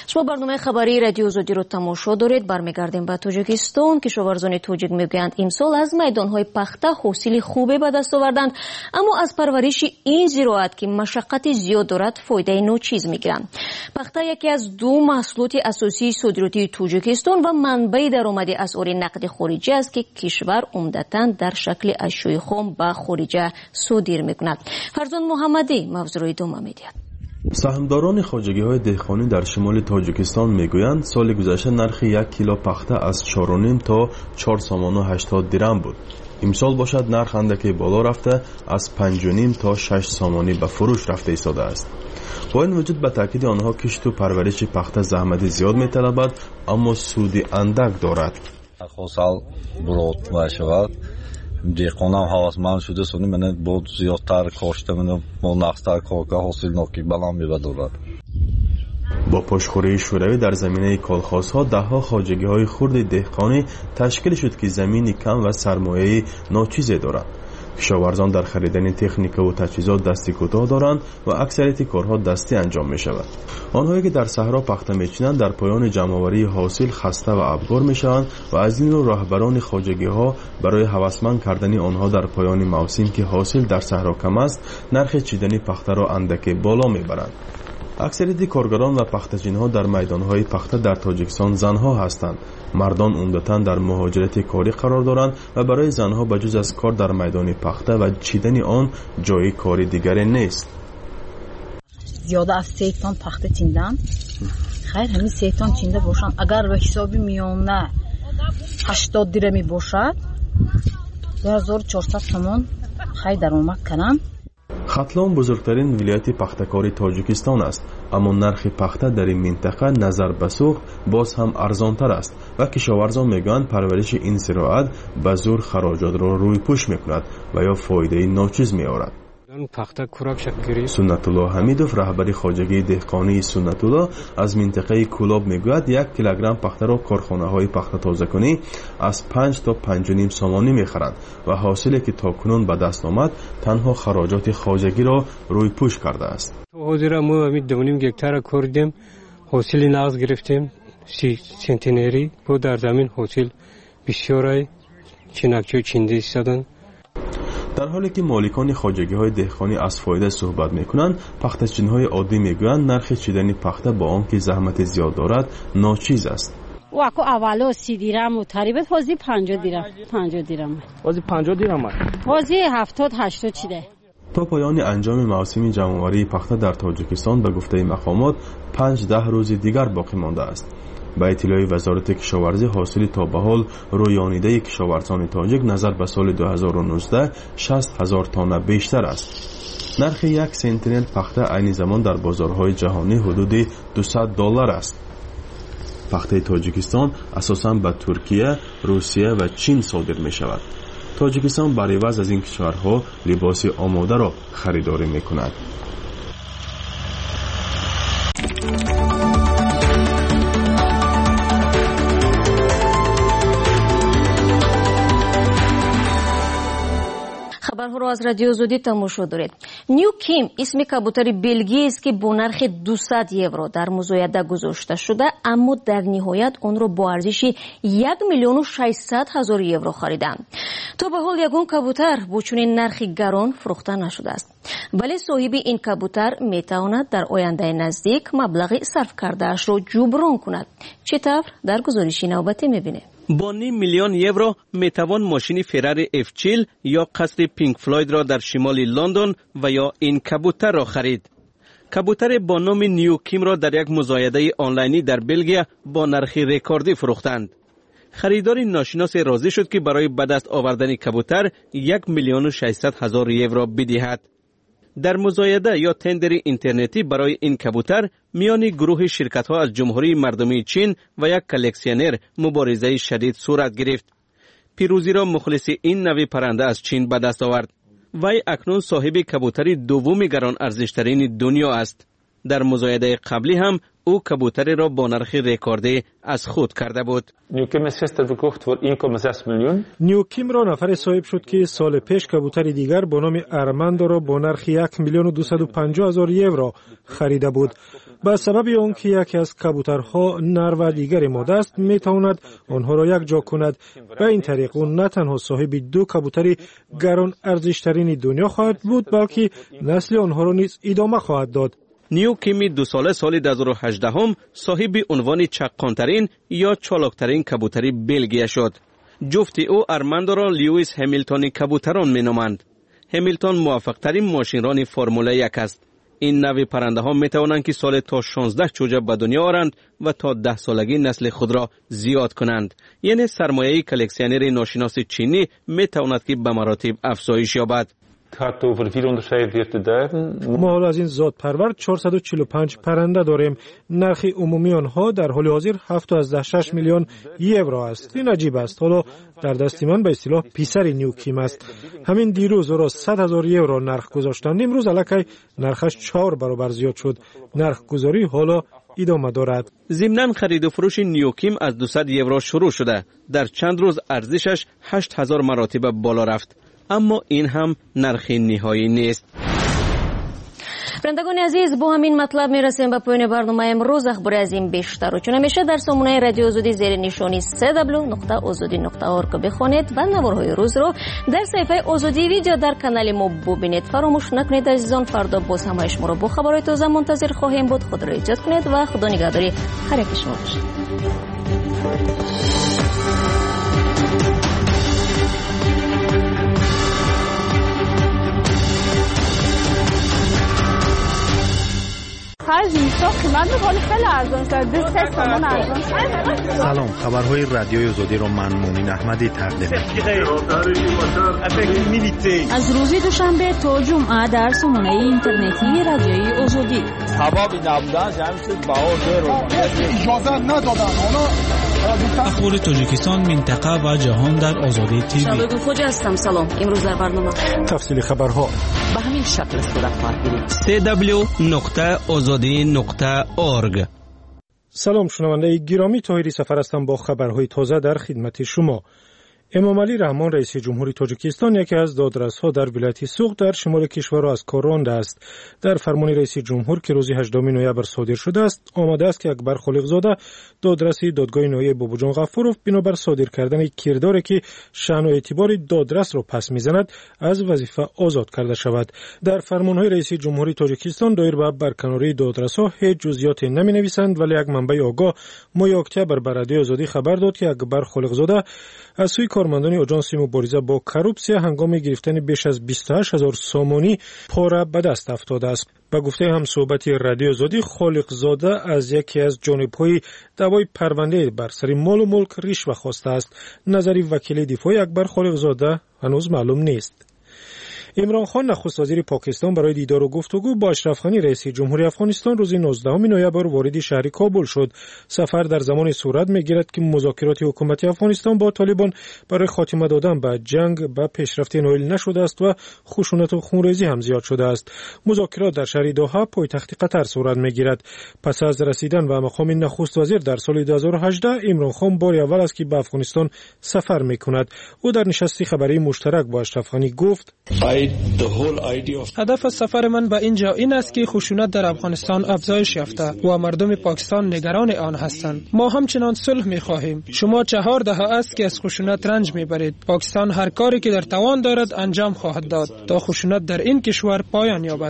شما برنامه خبری رادیو آزادی رو تماشا دارید. برمیگردیم به تاجیکستان. کشاورزان تاجیک میگویند امسال از میدانهای پخته حاصل خوبی به دست آوردند، اما از پرورش این زراعت که مشقت زیاد دارد فایده ناچیز میگیرند. پخته یکی از دو محصولات اساسی صادراتی تاجیکستان و منبع درآمد اسعار نقد خارجی است که کشور عمدتاً در شکل اشیاء خام به خارج صادر میکند. فرزان محمدی موضوع را ادامه میدهد. سهامداران خواجگی‌های دهقانی در شمال تاجیکستان میگویند سال گذشته نرخ 1 کیلو پخته از 4.5 تا 4 سامان و 80 درم بود. امسال باشد نرخ اندکی بالا رفته از 5.5 تا 6 سامانی به فروش رفته ایستاده است. با این وجود به تاکید آنها کشت و پرورش پخته زحمت زیاد می‌طلبد، اما سود اندک دارد. خصال برود باشد دیقانم حواسمند شده سونی من بود زیادتر کاشته من با نقصتر کارگاه حاصل ناکی بلان میبدارد. با پشتخوری شوروی در زمینه کالخاس‌ها ده‌ها خواجگی‌های خرد دهقانی تشکیل شد که زمینی کم و سرمایه ناچیزی دارند. کشاورزان در خریدن تکنیک و تجهیزات دستی کوتاه دارند و اکثریت کارها دستی انجام می شود. آنهایی که در صحرا پخته می‌چینند در پایان جمع‌آوری حاصل خسته و افگار می‌شوند و از این رو راهبران خواجگی‌ها برای هوسمند کردن آنها در پایان موسم که حاصل در صحرا کم است نرخ چیدن پخته را اندک بالا می‌برند. اکثریت کارگران و پخته‌چین‌ها در میدان‌های پخته در تاجیکستان زنها هستند. مردان عمدتاً در مهاجرت کاری قرار دارند و برای زنها بجز از کار در میدان پخته و چیدن آن جای کاری دیگری نیست. زیاده از 3 تن پخته چیندم. خیر همین 3 تن چینده باشند اگر به حسابی میانه 80 درمی باشد 2400 تومان خیر درآمد کنم. ختلان بزرگترین ولایت پخته‌کاری تاجیکستان است، اما نرخ پخته در این منطقه نظر به سوخت باز هم ارزانتر است و کشاورزان میگویند پرورش این زراعت به زور خراجات را روی پوش میکند و یا فایده ناچیز میآورد. سنت الله حمیدوف رهبر خواجگی دهقانی سنت الله از منطقه کولاب میگوید 1 کیلوگرم پخته را کارخانه‌های پخته تازه‌کنی از 5 تا 5.5 سامانی میخرند و حاصلی که تاکنون به دست آمد تنها خراجات خواجگی را روی پوش کرده است. حاضر ما 2.5 هکتار کردیم، حاصل نغز گرفتیم 30 سنتینری بود. در زمین حاصل بسیاری چینکچو چینده ایستادن. در حالی که مالکان خواجگی‌های دهقانی از فایده صحبت می‌کنند، پخته‌چین‌های عادی می‌گویند نرخ چیدن پخته با آنکه زحمت زیاد دارد ناچیز است. واکو اولو 30 درم و تریبت حوزی 50 درم. حوزی 50 درم. حوزی 70-80 چیده. تا پایان انجام موسم جمع‌آوری پخته در تاجیکستان به گفته مقامات 5-10 روز دیگر باقی مانده است. با اطلاع وزارت کشاورزی حاصل تا به حال رویانیده کشاورزان تاجیک نظر به سال 2019 60,000 تن بیشتر است. نرخ 1 سنتینل پخته عین زمان در بازارهای جهانی حدود $200 است. پخته تاجیکستان اساساً به ترکیه، روسیه و چین صادر می شود. تاجیکستان بر عوض از این کشورها لباس آماده را خریداری می کند. خبرها را از رادیو آزادی تماشا دارید. نیو کیم اسم کبوتر بلگی است که با نرخ 200 یورو در مزایده گذاشته شده، اما در نهایت آن را با ارزش 1,600,000 یورو خریدند. تا به حال یگان کبوتر با چنین نرخ گران فروخته نشده است، ولی صاحب این کبوتر میتواند در آینده نزدیک مبلغ صرف کرده‌اش را جبران کند. چطور؟ در گزارش نوبتی می‌بینیم. با 500,000 یورو میتوان ماشین فرار F40 یا قصر پینک فلوید را در شمال لندن و یا این کبوتر را خرید. کبوتر با نام نیو کیم را در یک مزایده آنلاینی در بلژیم با نرخ رکوردی فروختند. خریدار ناشناس راضی شد که برای به دست آوردن کبوتر 1,600,000 یورو بدهد. در مزایده یا تندر اینترنتی برای این کبوتر میان گروه شرکت‌ها از جمهوری مردمی چین و یک کلکسیونر مبارزه شدید صورت گرفت. پیروزی را مخلص این نوع پرنده از چین به دست آورد. وی اکنون صاحب کبوتر دوم گران ارزشترین دنیا است. در مزایده قبلی هم او کبوتری را با نرخ رکوردی از خود کرده بود. نیوکیم را نفر صاحب شد که سال پیش کبوتر دیگر با نام ارماندو را با نرخ 1,250,000 یورو خریده بود. به سبب آنکه یکی از کبوترها نر و دیگر ماده است میتواند آنها را یک جا کند. به این طریق او نه تنها صاحب 2 کبوتر گران ارزشترین دنیا خواهد بود بلکه نسل آنها را نیز ادامه خواهد داد. نیوکیمی 2 ساله سال 2018 صاحب عنوان چقانترین یا چالاکترین کبوتری بلژیک شد. جفت او ارماندو را لیویس همیلتون کبوتران مینامند. همیلتون موفق‌ترین ماشینران فرمول 1 است. این نوع پرنده ها می توانند که سال تا 16 چوجه به دنیا آورند و تا 10 سالگی نسل خود را زیاد کنند. یعنی سرمایه کلکسیونر ناشناس چینی می تواند که به مراتب افزایش یابد. ما حالا از این ذات پرور 445 پرنده داریم. نرخ عمومی آنها در حال حاضر 7.6 میلیون یورو است. این عجیب است. حالا در دست من به اصطلاح پیسر نیوکیم است. همین دیروز را 100,000 یورو نرخ گذاشتند. امروز الکی نرخش 4 برابر زیاد شد. نرخ گذاری حالا ادامه دارد. ضمناً خرید و فروش نیوکیم از 200 یورو شروع شده. در چند روز ارزشش 8,000 مراتب بالا رفت. اما این هم نرخ نهایی نیست. شنوندگان عزیز، با همین مطلب میرسیم به پایان برنامه امروز. اخباری از این بیشتر و چون همیشه در سامانه رادیو آزادی زیر نشانی www.azadi.org بخوانید و نوارهای روز رو در صفحه آزادی ویدیو در کانال ما ببینید. فراموش نکنید عزیزان، فردا باز هم شما رو با خبرهای تازه منتظر خواهیم بود. خود را ایجاد کنید و خدا نگهداری هر یک شما باشید. سلام، خبرهای رادیوی آزادی را من مومن احمدی تقدیم می‌کنم. از روز دوشنبه تا جمعه در سامانه اینترنتی رادیوی آزادی. اخبار تاجیکستان، منطقه و جهان در آزادی تیوی. شبکه خوج هستم. سلام. امروز در برنامه تفصیل خبرها به همین شکل صورت خواهد گرفت. www.azadi.org. سلام شنونده گرامی، طاهری سفر هستم با خبرهای تازه در خدمت شما. امام علی رحمان رئیس جمهوری تاجیکستان یکی از دادرس‌ها در ولایت سوق در شمال کشور را از کار رانده است. در فرمان رئیس جمهور که روز 18 نوامبر صادر شده است، آمده است که اکبر خالقزاده دادرس دادگاه نایب بابوجان غفوروف بنابر صادر کردن کرداری که شأن و اعتبار دادرس را پس می‌زند از وظیفه آزاد کرده شود. در فرمان‌های رئیس جمهوری تاجیکستان دایر به برکناری دادرس‌ها هیچ جزئیات نمی‌نویسند، ولی یک منبع آگاه ماه اکتبر بر رادیو آزادی خبر داد که اکبر خالقزاده از سوی کارمندان آژانس مبارزه با کروپسیا هنگام گرفتن بیش از 28,000 سامانی پاره به دست افتاده است. با گفته هم صحبت رادیو آزادی، خالقزاده از یکی از جانب‌های دعوای پرونده بر سر مال و ملک رشوه خواسته است. نظری وکیل دفاع اکبر خالقزاده هنوز معلوم نیست. عمران خان نخست وزیر پاکستان برای دیدار و گفتگو با اشرف غنی رئیس جمهوری افغانستان روز 19 نوامبر وارد شهر کابل شد. سفر در زمان صورت می‌گیرد که مذاکرات حکومت افغانستان با طالبان برای خاتمه دادن به جنگ به پیشرفت نائل نشده است و خشونت و خونریزی هم زیاد شده است. مذاکرات در شهر دوحه پایتخت قطر صورت می‌گیرد. پس از رسیدن به مقام نخست وزیر در سال 2018، عمران خان بار اول است که به افغانستان سفر می‌کند. او در نشستی خبری مشترک با اشرف غنی گفت: هدف سفر من به اینجا این است که خشونت در افغانستان افزایش یافته و مردم پاکستان نگران آن هستند. ما همچنان صلح می‌خواهیم. شما 4 دهه است که از خشونت رنج می‌برید. پاکستان هر کاری که در توان دارد انجام خواهد داد تا خشونت در این کشور پایان یابد.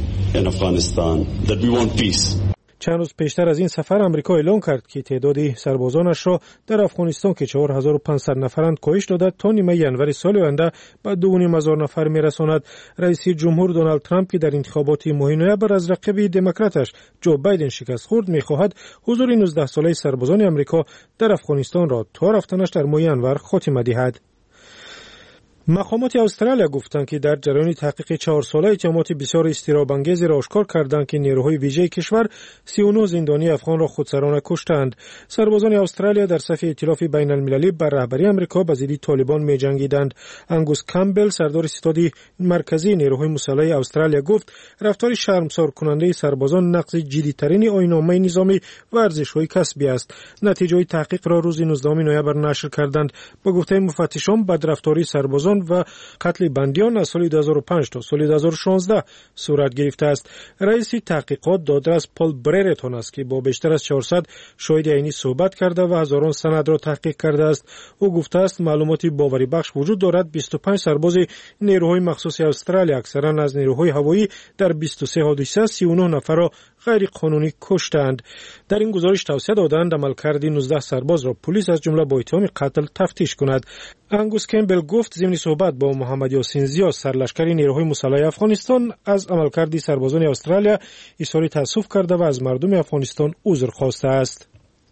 چند روز پیشتر از این سفر امریکا اعلام کرد که تعداد سربازانش را در افغانستان که 4500 نفرند کاهش داده تا نیمه ژانویه سال آینده به 2,500 نفر میرساند. رئیس جمهور دونالد ترامپ که در انتخابات ماه نوامبر از رقیب دموکراتش جو بایدن شکست خورد می‌خواهد حضور 19 ساله سربازان امریکا در افغانستان را تا رفتنش در ماه ژانویه خاتمه دهد. مقامات استرالیا گفتند که در جریان تحقیق 4 ساله اتهامات بسیار اضطراب‌انگیزی را آشکار کردند که نیروهای ویژه کشور 39 زندانی افغان را خودسرانه کشتند. سربازان استرالیا در صف ائتلاف بین المللی بر رهبری آمریکا با ضد طالبان می‌جنگیدند. انگوس کامبل سردار ستاد مرکزی نیروهای مسلح استرالیا گفت رفتار شرمسار کننده سربازان نقض جدی‌ترین آیین‌نامه نظامی و ارزش‌های کسبی است. نتیجه تحقیق را روز 19 نوامبر نشر کردند. با گفته مفتشان بدرفتاری سربازان و قتل بندیان از سال 2005 تا سال 2016 صورت گرفته است. رئیس تحقیقات دادرس پال بررتون است که با بیشتر از 400 شاهد عینی صحبت کرده و هزاران سند را تحقیق کرده است. او گفته است معلوماتی باوری بخش وجود دارد 25 سرباز نیروهای مخصوص استرالیا اکثرا از نیروهای هوایی در 23 حادثه 39 نفر را غیر قانونی کشتند. در این گزارش توصیه دادند عملکرد 19 سرباز را پلیس از جمله با اتهام قتل تفتیش کند. انگوس کمبل گفت ضمن صحبت با محمد یاسین زیا سرلشکر نیروهای مسلح افغانستان از عملکرد سربازان استرالیا اظهار تأسف کرده و از مردم افغانستان عذر خواسته است.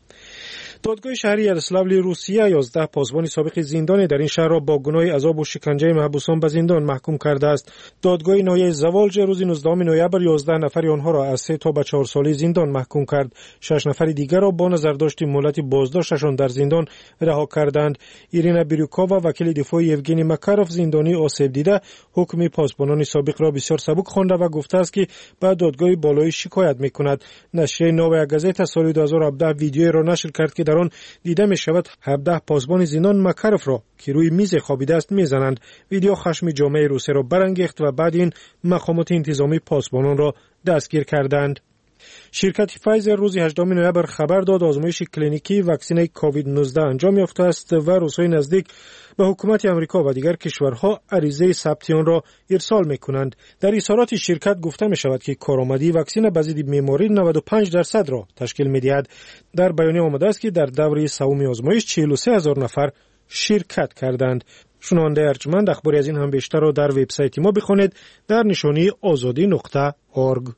دادگاه شهری یاروسلاولی روسیه 11 پاسبان سابق زندانی در این شهر را با گناه عذاب و شکنجه محبوسان به زندان محکوم کرده است. دادگاه ناحیه زوالج روز 19 نوامبر 11 نفر آنها را از 3 تا به 4 ساله زندان محکوم کرد. 6 نفر دیگر را با نظرداشت مهلت بازداشتشان در زندان رها کردند. ایرینا بیروکووا وکیل دفاع یوگنی مکاروف زندانی آسیب دیده حکم پاسبانان سابق را بسیار سبک خوانده و گفته است که به دادگاه بالای شکایت می‌کند. نشریه نویا گازتا سال 2017 ویدیویی را نشر کرد که در آن دیده می شود 17 پاسبان زندان مکاروف را که روی میز خوابیده است میزنند. ویدیو خشم جامعه روسیه را برانگیخت و بعد این مقامات انتظامی پاسبانان را دستگیر کردند. شرکت فایزر روز 18 نوامبر خبر داد آزمایش کلینیکی واکسن کووید 19 انجام یافته است و روزهای نزدیک به حکومت آمریکا و دیگر کشورها عریضه ثبت آن را ارسال می‌کنند. در اظهارات شرکت گفته می‌شود که کارآمدی واکسن به ضد بیماری 95% را تشکیل می‌دهد. در بیانیه آمده است که در دوره سوم آزمایش 43000 نفر شرکت کردند. شنونده ارجمند اخباری از این هم بیشتر را در وبسایت ما بخوانید در نشانی azadi.org.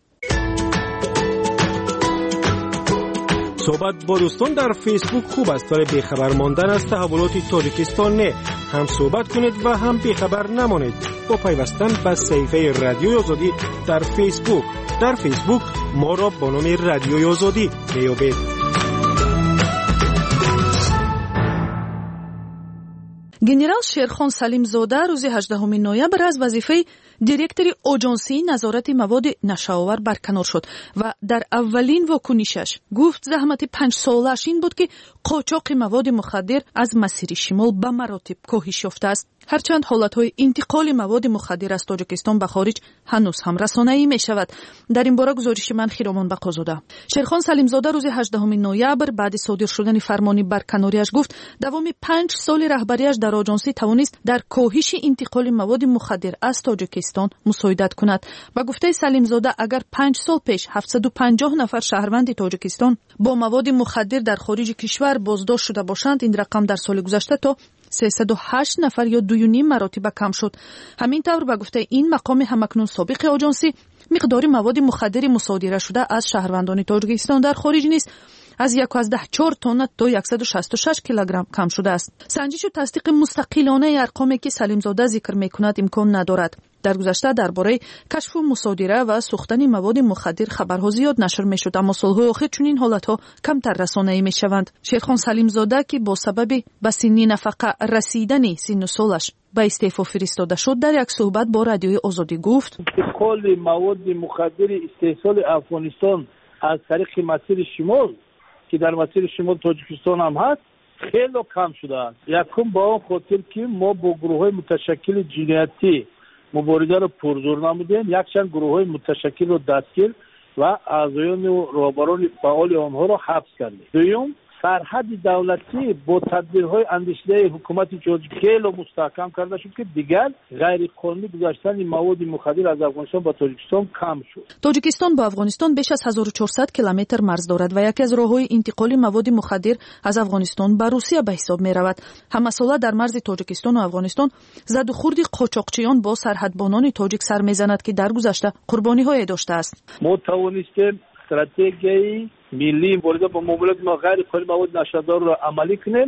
صحبت با دوستان در فیسبوک خوب است ولی بیخبر ماندن از تحولات تاجیکستان نه. هم صحبت کنید و هم بیخبر نمانید با پیوستن به صفحه رادیوی آزادی در فیسبوک. در فیسبوک ما را با نام رادیوی آزادی میابید. گنرال شیرخان سلیمزاده روز 18 نوامبر از وظیفه دیرکتور آژانسی نظارت مواد نشه‌آور برکنار شد و در اولین واکنشش گفت زحمت 5 سالش این بود که قاچاق مواد مخدر از مسیر شمال به مراتب کاهش یافته است. هرچند حالت‌های انتقال مواد مخدر از تاجیکستان به خارج هنوز هم رسانه‌ای می‌شود. در این باره گزارش من خیرامان بقازاده. شیرخان سلیمزاده روز 18 نوامبر بعد صادر شدن فرمان برکناریش گفت دوام 5 سال رهبریش در آژانسی توانست در کاهش انتقال مواد مخدر از تاجیکستان مساعدت کند. و گفته سلیمزاده اگر 5 سال پیش 750 نفر شهروند تاجیکستان با مواد مخدر در خارج کشور بازداشت شده باشند، این رقم در سال گذشته تا 308 نفر یا 2.5 مراتب کم شد. همین طور به گفته این مقام همکنون سابق آژانسی مقدار مواد مخدر مصادره شده از شهروندان تاجیکستان در خارج نیست از 1.4 تن تا 166 کیلوگرم کم شده است. سنجش و تصدیق مستقلانه ارقامی که سلیمزاده ذکر می‌کند امکان ندارد. در گذشته درباره کشف و مصادره و سوختن مواد مخدر خبرها زیاد نشر می‌شد، اما سال‌های اخیر چنین حالت‌ها کمتر رسانه‌ای می‌شوند. شیرخان سلیمزاده که با سبب به سن نفقه رسیدن سن و سالش به استعفا فرستاده شد، در یک صحبت با رادیوی آزادی گفت انتقال مواد مخدر استحصال افغانستان از طریق مسیر شمال که در مسیر شمال تاجیکستان هم هست خیلی کم شده است. یکم با آن خاطر که ما با گروه‌های متشکل جنایتی مبارزه را پرزور نمودیم، یکشان گروه‌های متشکل را دستگیر و اعضایان و رهبران فعال آنها را حبس کردیم. دوم، سرحد دولتی با تدبیرهای اندیشیده حکومت خیلی مستحکم کرده شد که دیگر غیر قانونی گذاشتن مواد مخدر از افغانستان به تاجیکستان کم شد. تاجیکستان با افغانستان بیش از 1400 کیلومتر مرز دارد و یکی از راه‌های انتقال مواد مخدر از افغانستان به روسیه به حساب می‌رود. همساله در مرز تاجیکستان و افغانستان زد و خورد قاچاقچیان با سرحدبانان تاجیک سر می‌زند که در گذشته قربانی‌های داشته است. ما توانستیم استراتژی ملی مبارزه با معاملات غیر قانونی مواد نشادار را عملی کنیم،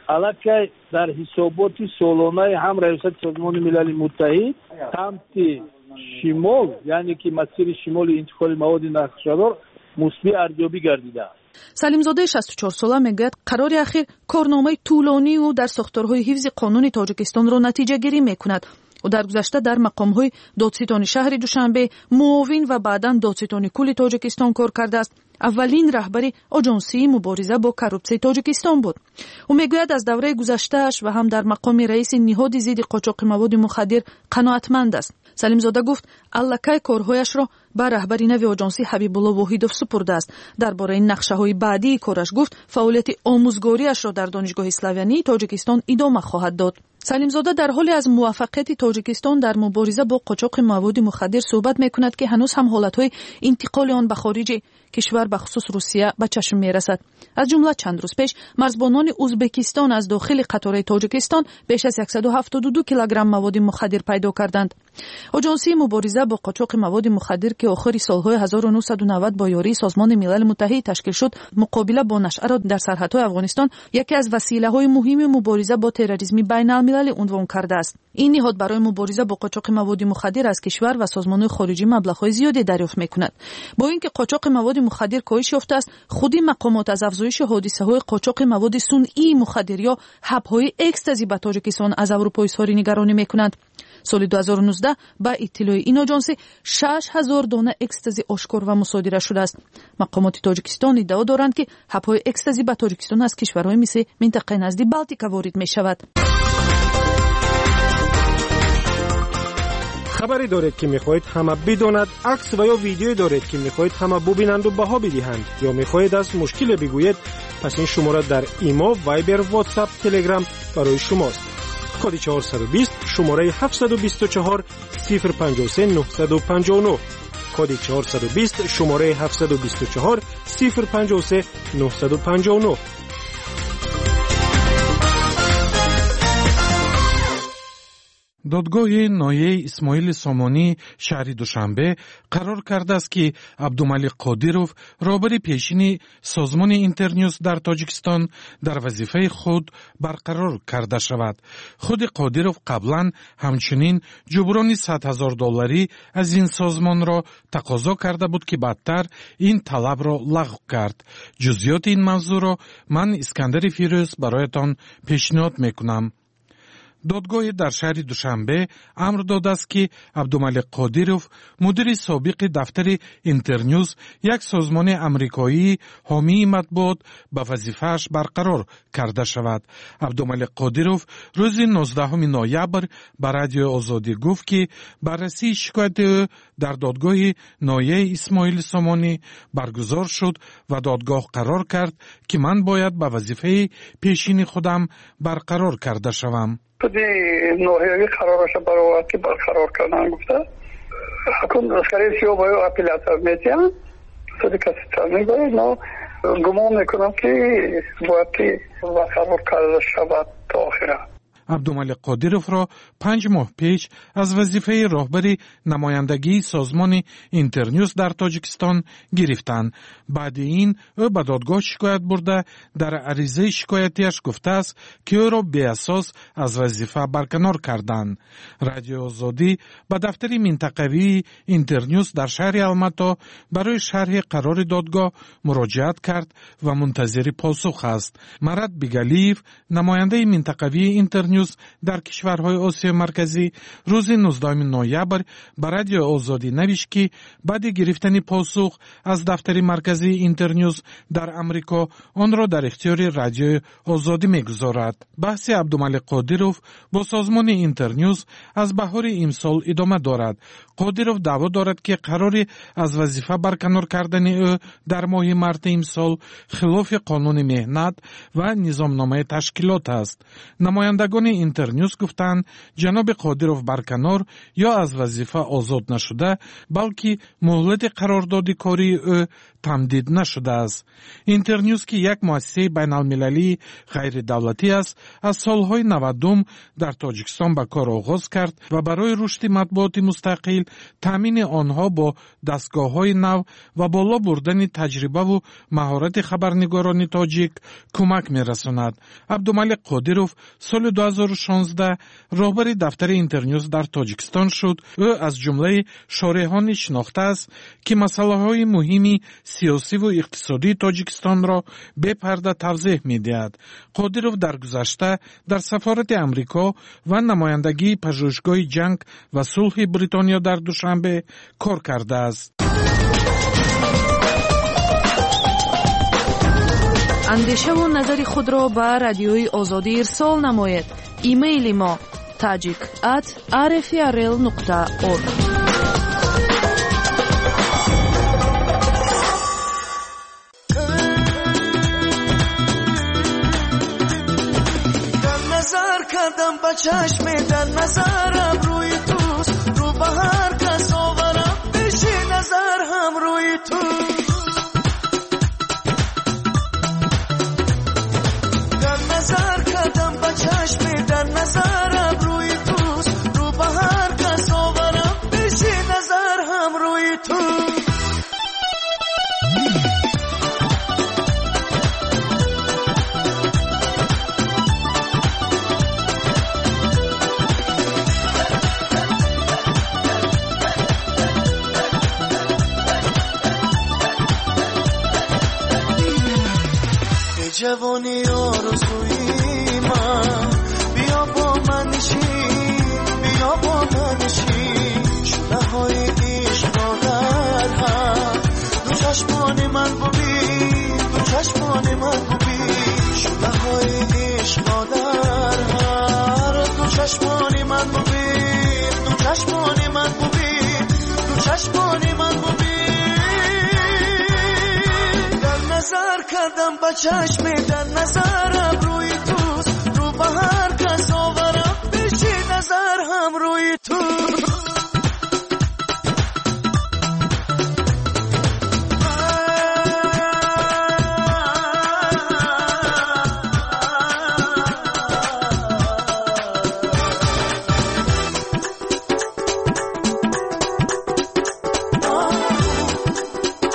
аллакай дар ҳисоботи солонаи ҳам раисати созмони милали муттаҳид самти шимол яъне ки масири шимоли интиқоли маводи нақшадор мусбӣ арзёбӣ гардидааст. салимзодаи 64 сола мегӯяд қарори ахир корномаи тӯлонию дар сохторҳои ҳифзи қонуни тоҷикистонро натиҷагирӣ мекунад. ӯ дар гузашта дар мақомҳои додситони шаҳри душанбе, муовин ва баъдан додситони кулли тоҷикистон кор кардааст. аввалин раҳбари оҷонсии мубориза бо коррупсияи тоҷикистон буд. ӯ мегӯяд аз давраи гузаштааш ва ҳам дар мақоми раиси ниҳоди зидди қочоқи маводи мухаддир қаноатманд аст. салимзода гуфт аллакай корҳояшро ба раҳбари нави оҷонсӣ ҳабибулло воҳидов супурдааст. дар бораи нақшаҳои баъдии кораш гуфт фаъолияти омӯзгориашро дар донишгоҳи славянии тоҷикистон идома хоҳад дод. салимзода дар ҳоле аз муваффақияти тоҷикистон дар мубориза бо қочоқи маводи мухаддир суҳбат мекунад ки ҳанӯз ҳам ҳолатҳои интиқоли он ба хориҷи кишвар бахусус Русия ба чашм мерасад. аз ҷумла чанд рӯз пеш марзбонони Узбекистон аз дохили қатораи Тоҷикистон беш аз 172 килограмм маводи мухаддир пайдо карданд. оҷонсии мубориза бо қочоқи маводи мухаддир ки охири солҳои 1990 бо ёрии Созмони Милали Муттаҳид ташкил шуд, муқобила бо нашъаро дар сарҳадҳои Афғонистон яке аз василаҳои муҳими мубориза бо терроризми байналмилалӣ унвон кардааст. ин ниҳод барои мубориза бо қочоқи маводи мухаддир аз кишвар ва созмонҳои хориҷӣ маблағҳои зиёде дарёфт мекунад. бо ин ки қочоқи маводи мухаддир коҳиш ёфтааст, худи мақомот аз афзоиши ҳодисаҳои қочоқи маводи сунъии мухаддир ё ҳабҳои экстази ба Тоҷикистон аз Аврупо изҳори нигаронӣ мекунанд. соли 2019 ба иттилои ин оҷонсӣ 6000 дона экстази ошкор ва мусодира шудааст. мақомоти Тоҷикистон иддао доранд ки ҳабҳои экстази ба Тоҷикистон аз кишварҳои мисли минтақаи назди Балтика ворид мешавад. خبری دارید که میخواهید همه بداند، عکس و یا ویدیویی دارید که میخواهید همه ببینند و بها بدهند، یا میخواهید از مشکل بگویید، پس این شماره در ایما، وایبر، واتساپ، تلگرام برای شماست. کد 420 شماره 724 053 959 کد 420 شماره 724 053 959. додгоҳи ноҳияи Исмоили Сомонӣ шаҳри Душанбе қарор кардааст ки Абдумалик Қодиров роҳбари пешини созмони Интерньюз дар Тоҷикистон дар вазифаи худ барқарор карда шавад. худи Қодиров қаблан ҳамчунин ҷуброни $100,000 аз ин созмонро тақозо карда буд ки баъдтар ин талабро лағв кард. ҷузъиёти ин мавзӯъро ман Искандари Фирӯз бароятон пешниҳод мекунам. додгоҳи дар шаҳри Душанбе амр додааст ки Абдумалик Қодиров мудири собиқи дафтари Интерньюз, як созмони амрикоии ҳомии матбуот, ба вазифааш барқарор карда шавад. Абдумалик Қодиров рӯзи 19 ноябр ба радиои Озодӣ гуфт ки баррасии шикояти ӯ дар додгоҳи ноҳияи Исмоили Сомонӣ баргузор шуд ва додгоҳ қарор кард ки ман бояд ба вазифаи пешини худам барқарор карда шавам. خودی نوحیوی قرارش برای که برقرار کردن گفته حکم اسکری سیو باید اپیلاتر میتیم خودی کسی ترمی باید نو گمان میکنم که باید که برقرار کرده شود تا آخره. عبدالملک قادیروفро 5 моҳ пеш аз вазифаи роҳбари намояндагии созмони Интерньюз дар Тоҷикистон гирифтанд. баъди ин ӯ ба додгоҳ шикоят бурда дар аризаи шикоятиаш гуфтааст ки ӯро беасос аз вазифа барканор карданд. радиои Озодӣ ба дафтари минтақавии Интерньюз дар шаҳри Алмато барои шарҳи қарори додгоҳ муроҷиат кард ва мунтазири посух аст. Марат Бигалиев, намояндаи минтақавии Интерньюз дар кишварҳои Осиёи марказӣ, рӯзи 19 ноябр ба радиои Озодӣ навишт ки баъди гирифтани посух аз дафтари марказии Интерньюз дар Амрико онро дар ихтиёри радиои Озодӣ мегузорад. баҳси Абдумалик Қодиров бо созмони Интерньюз аз баҳори имсол идома дорад. Қодиров даъво дорад ки қарори аз вазифа барканор кардани ӯ дар моҳи марти имсол хилофи қонуни меҳнат ва низомномаи ташкилот аст. намояндагони اینترنیوز گفتند جناب قادیروف برکنار یا از وظیفه آزاد نشده بلکه مهلت قرارداد کاری او تمدید نشده است. اینترنیوز که یک مؤسسه بین المللی غیر دولتی است از سالهای 90 در تاجیکستان به کار آغاز کرد و برای رشد مطبوعات مستقل تامین آنها با دستگاه‌های نو و بالا بردن تجربه و مهارت خبرنگاران تاجیک کمک می‌رساند. عبدالملک قادیروف سال 2016 راهبر دفتر اینترنیوز در تاجیکستان شد. او از جمله شارحان شناخته است که مسائل مهمی سیاسی و اقتصادی تاجیکستان را به پرده توضیح می‌دهد. قادیروف در گذشته در سفارت امریکا و نمایندگی پژوهشگاه جنگ و صلح بریتانیا در دوشنبه کار کرده است. اندیشه و نظر خود را به رادیوی آزادی ارسال نمایید. ایمیل ما tajik@rfrl.org. کردم با چشم در نظرم روی توست رو به هر کس آورم بشی نظر هم روی توست در نظر کردم با چشم در نظرم روی توست رو به هر کس آورم بشی نظر هم روی توست جوانی آرزوی من بیا با من نشین بیا با من نشین شده های عشق را در هم دو چشمان من ببین دو چشمان من ببین شده های عشق را در هم دو چشمان من ببین دو چشمان من ببین دو چشمان من ببین نظر کردم با چشم در نظرم روی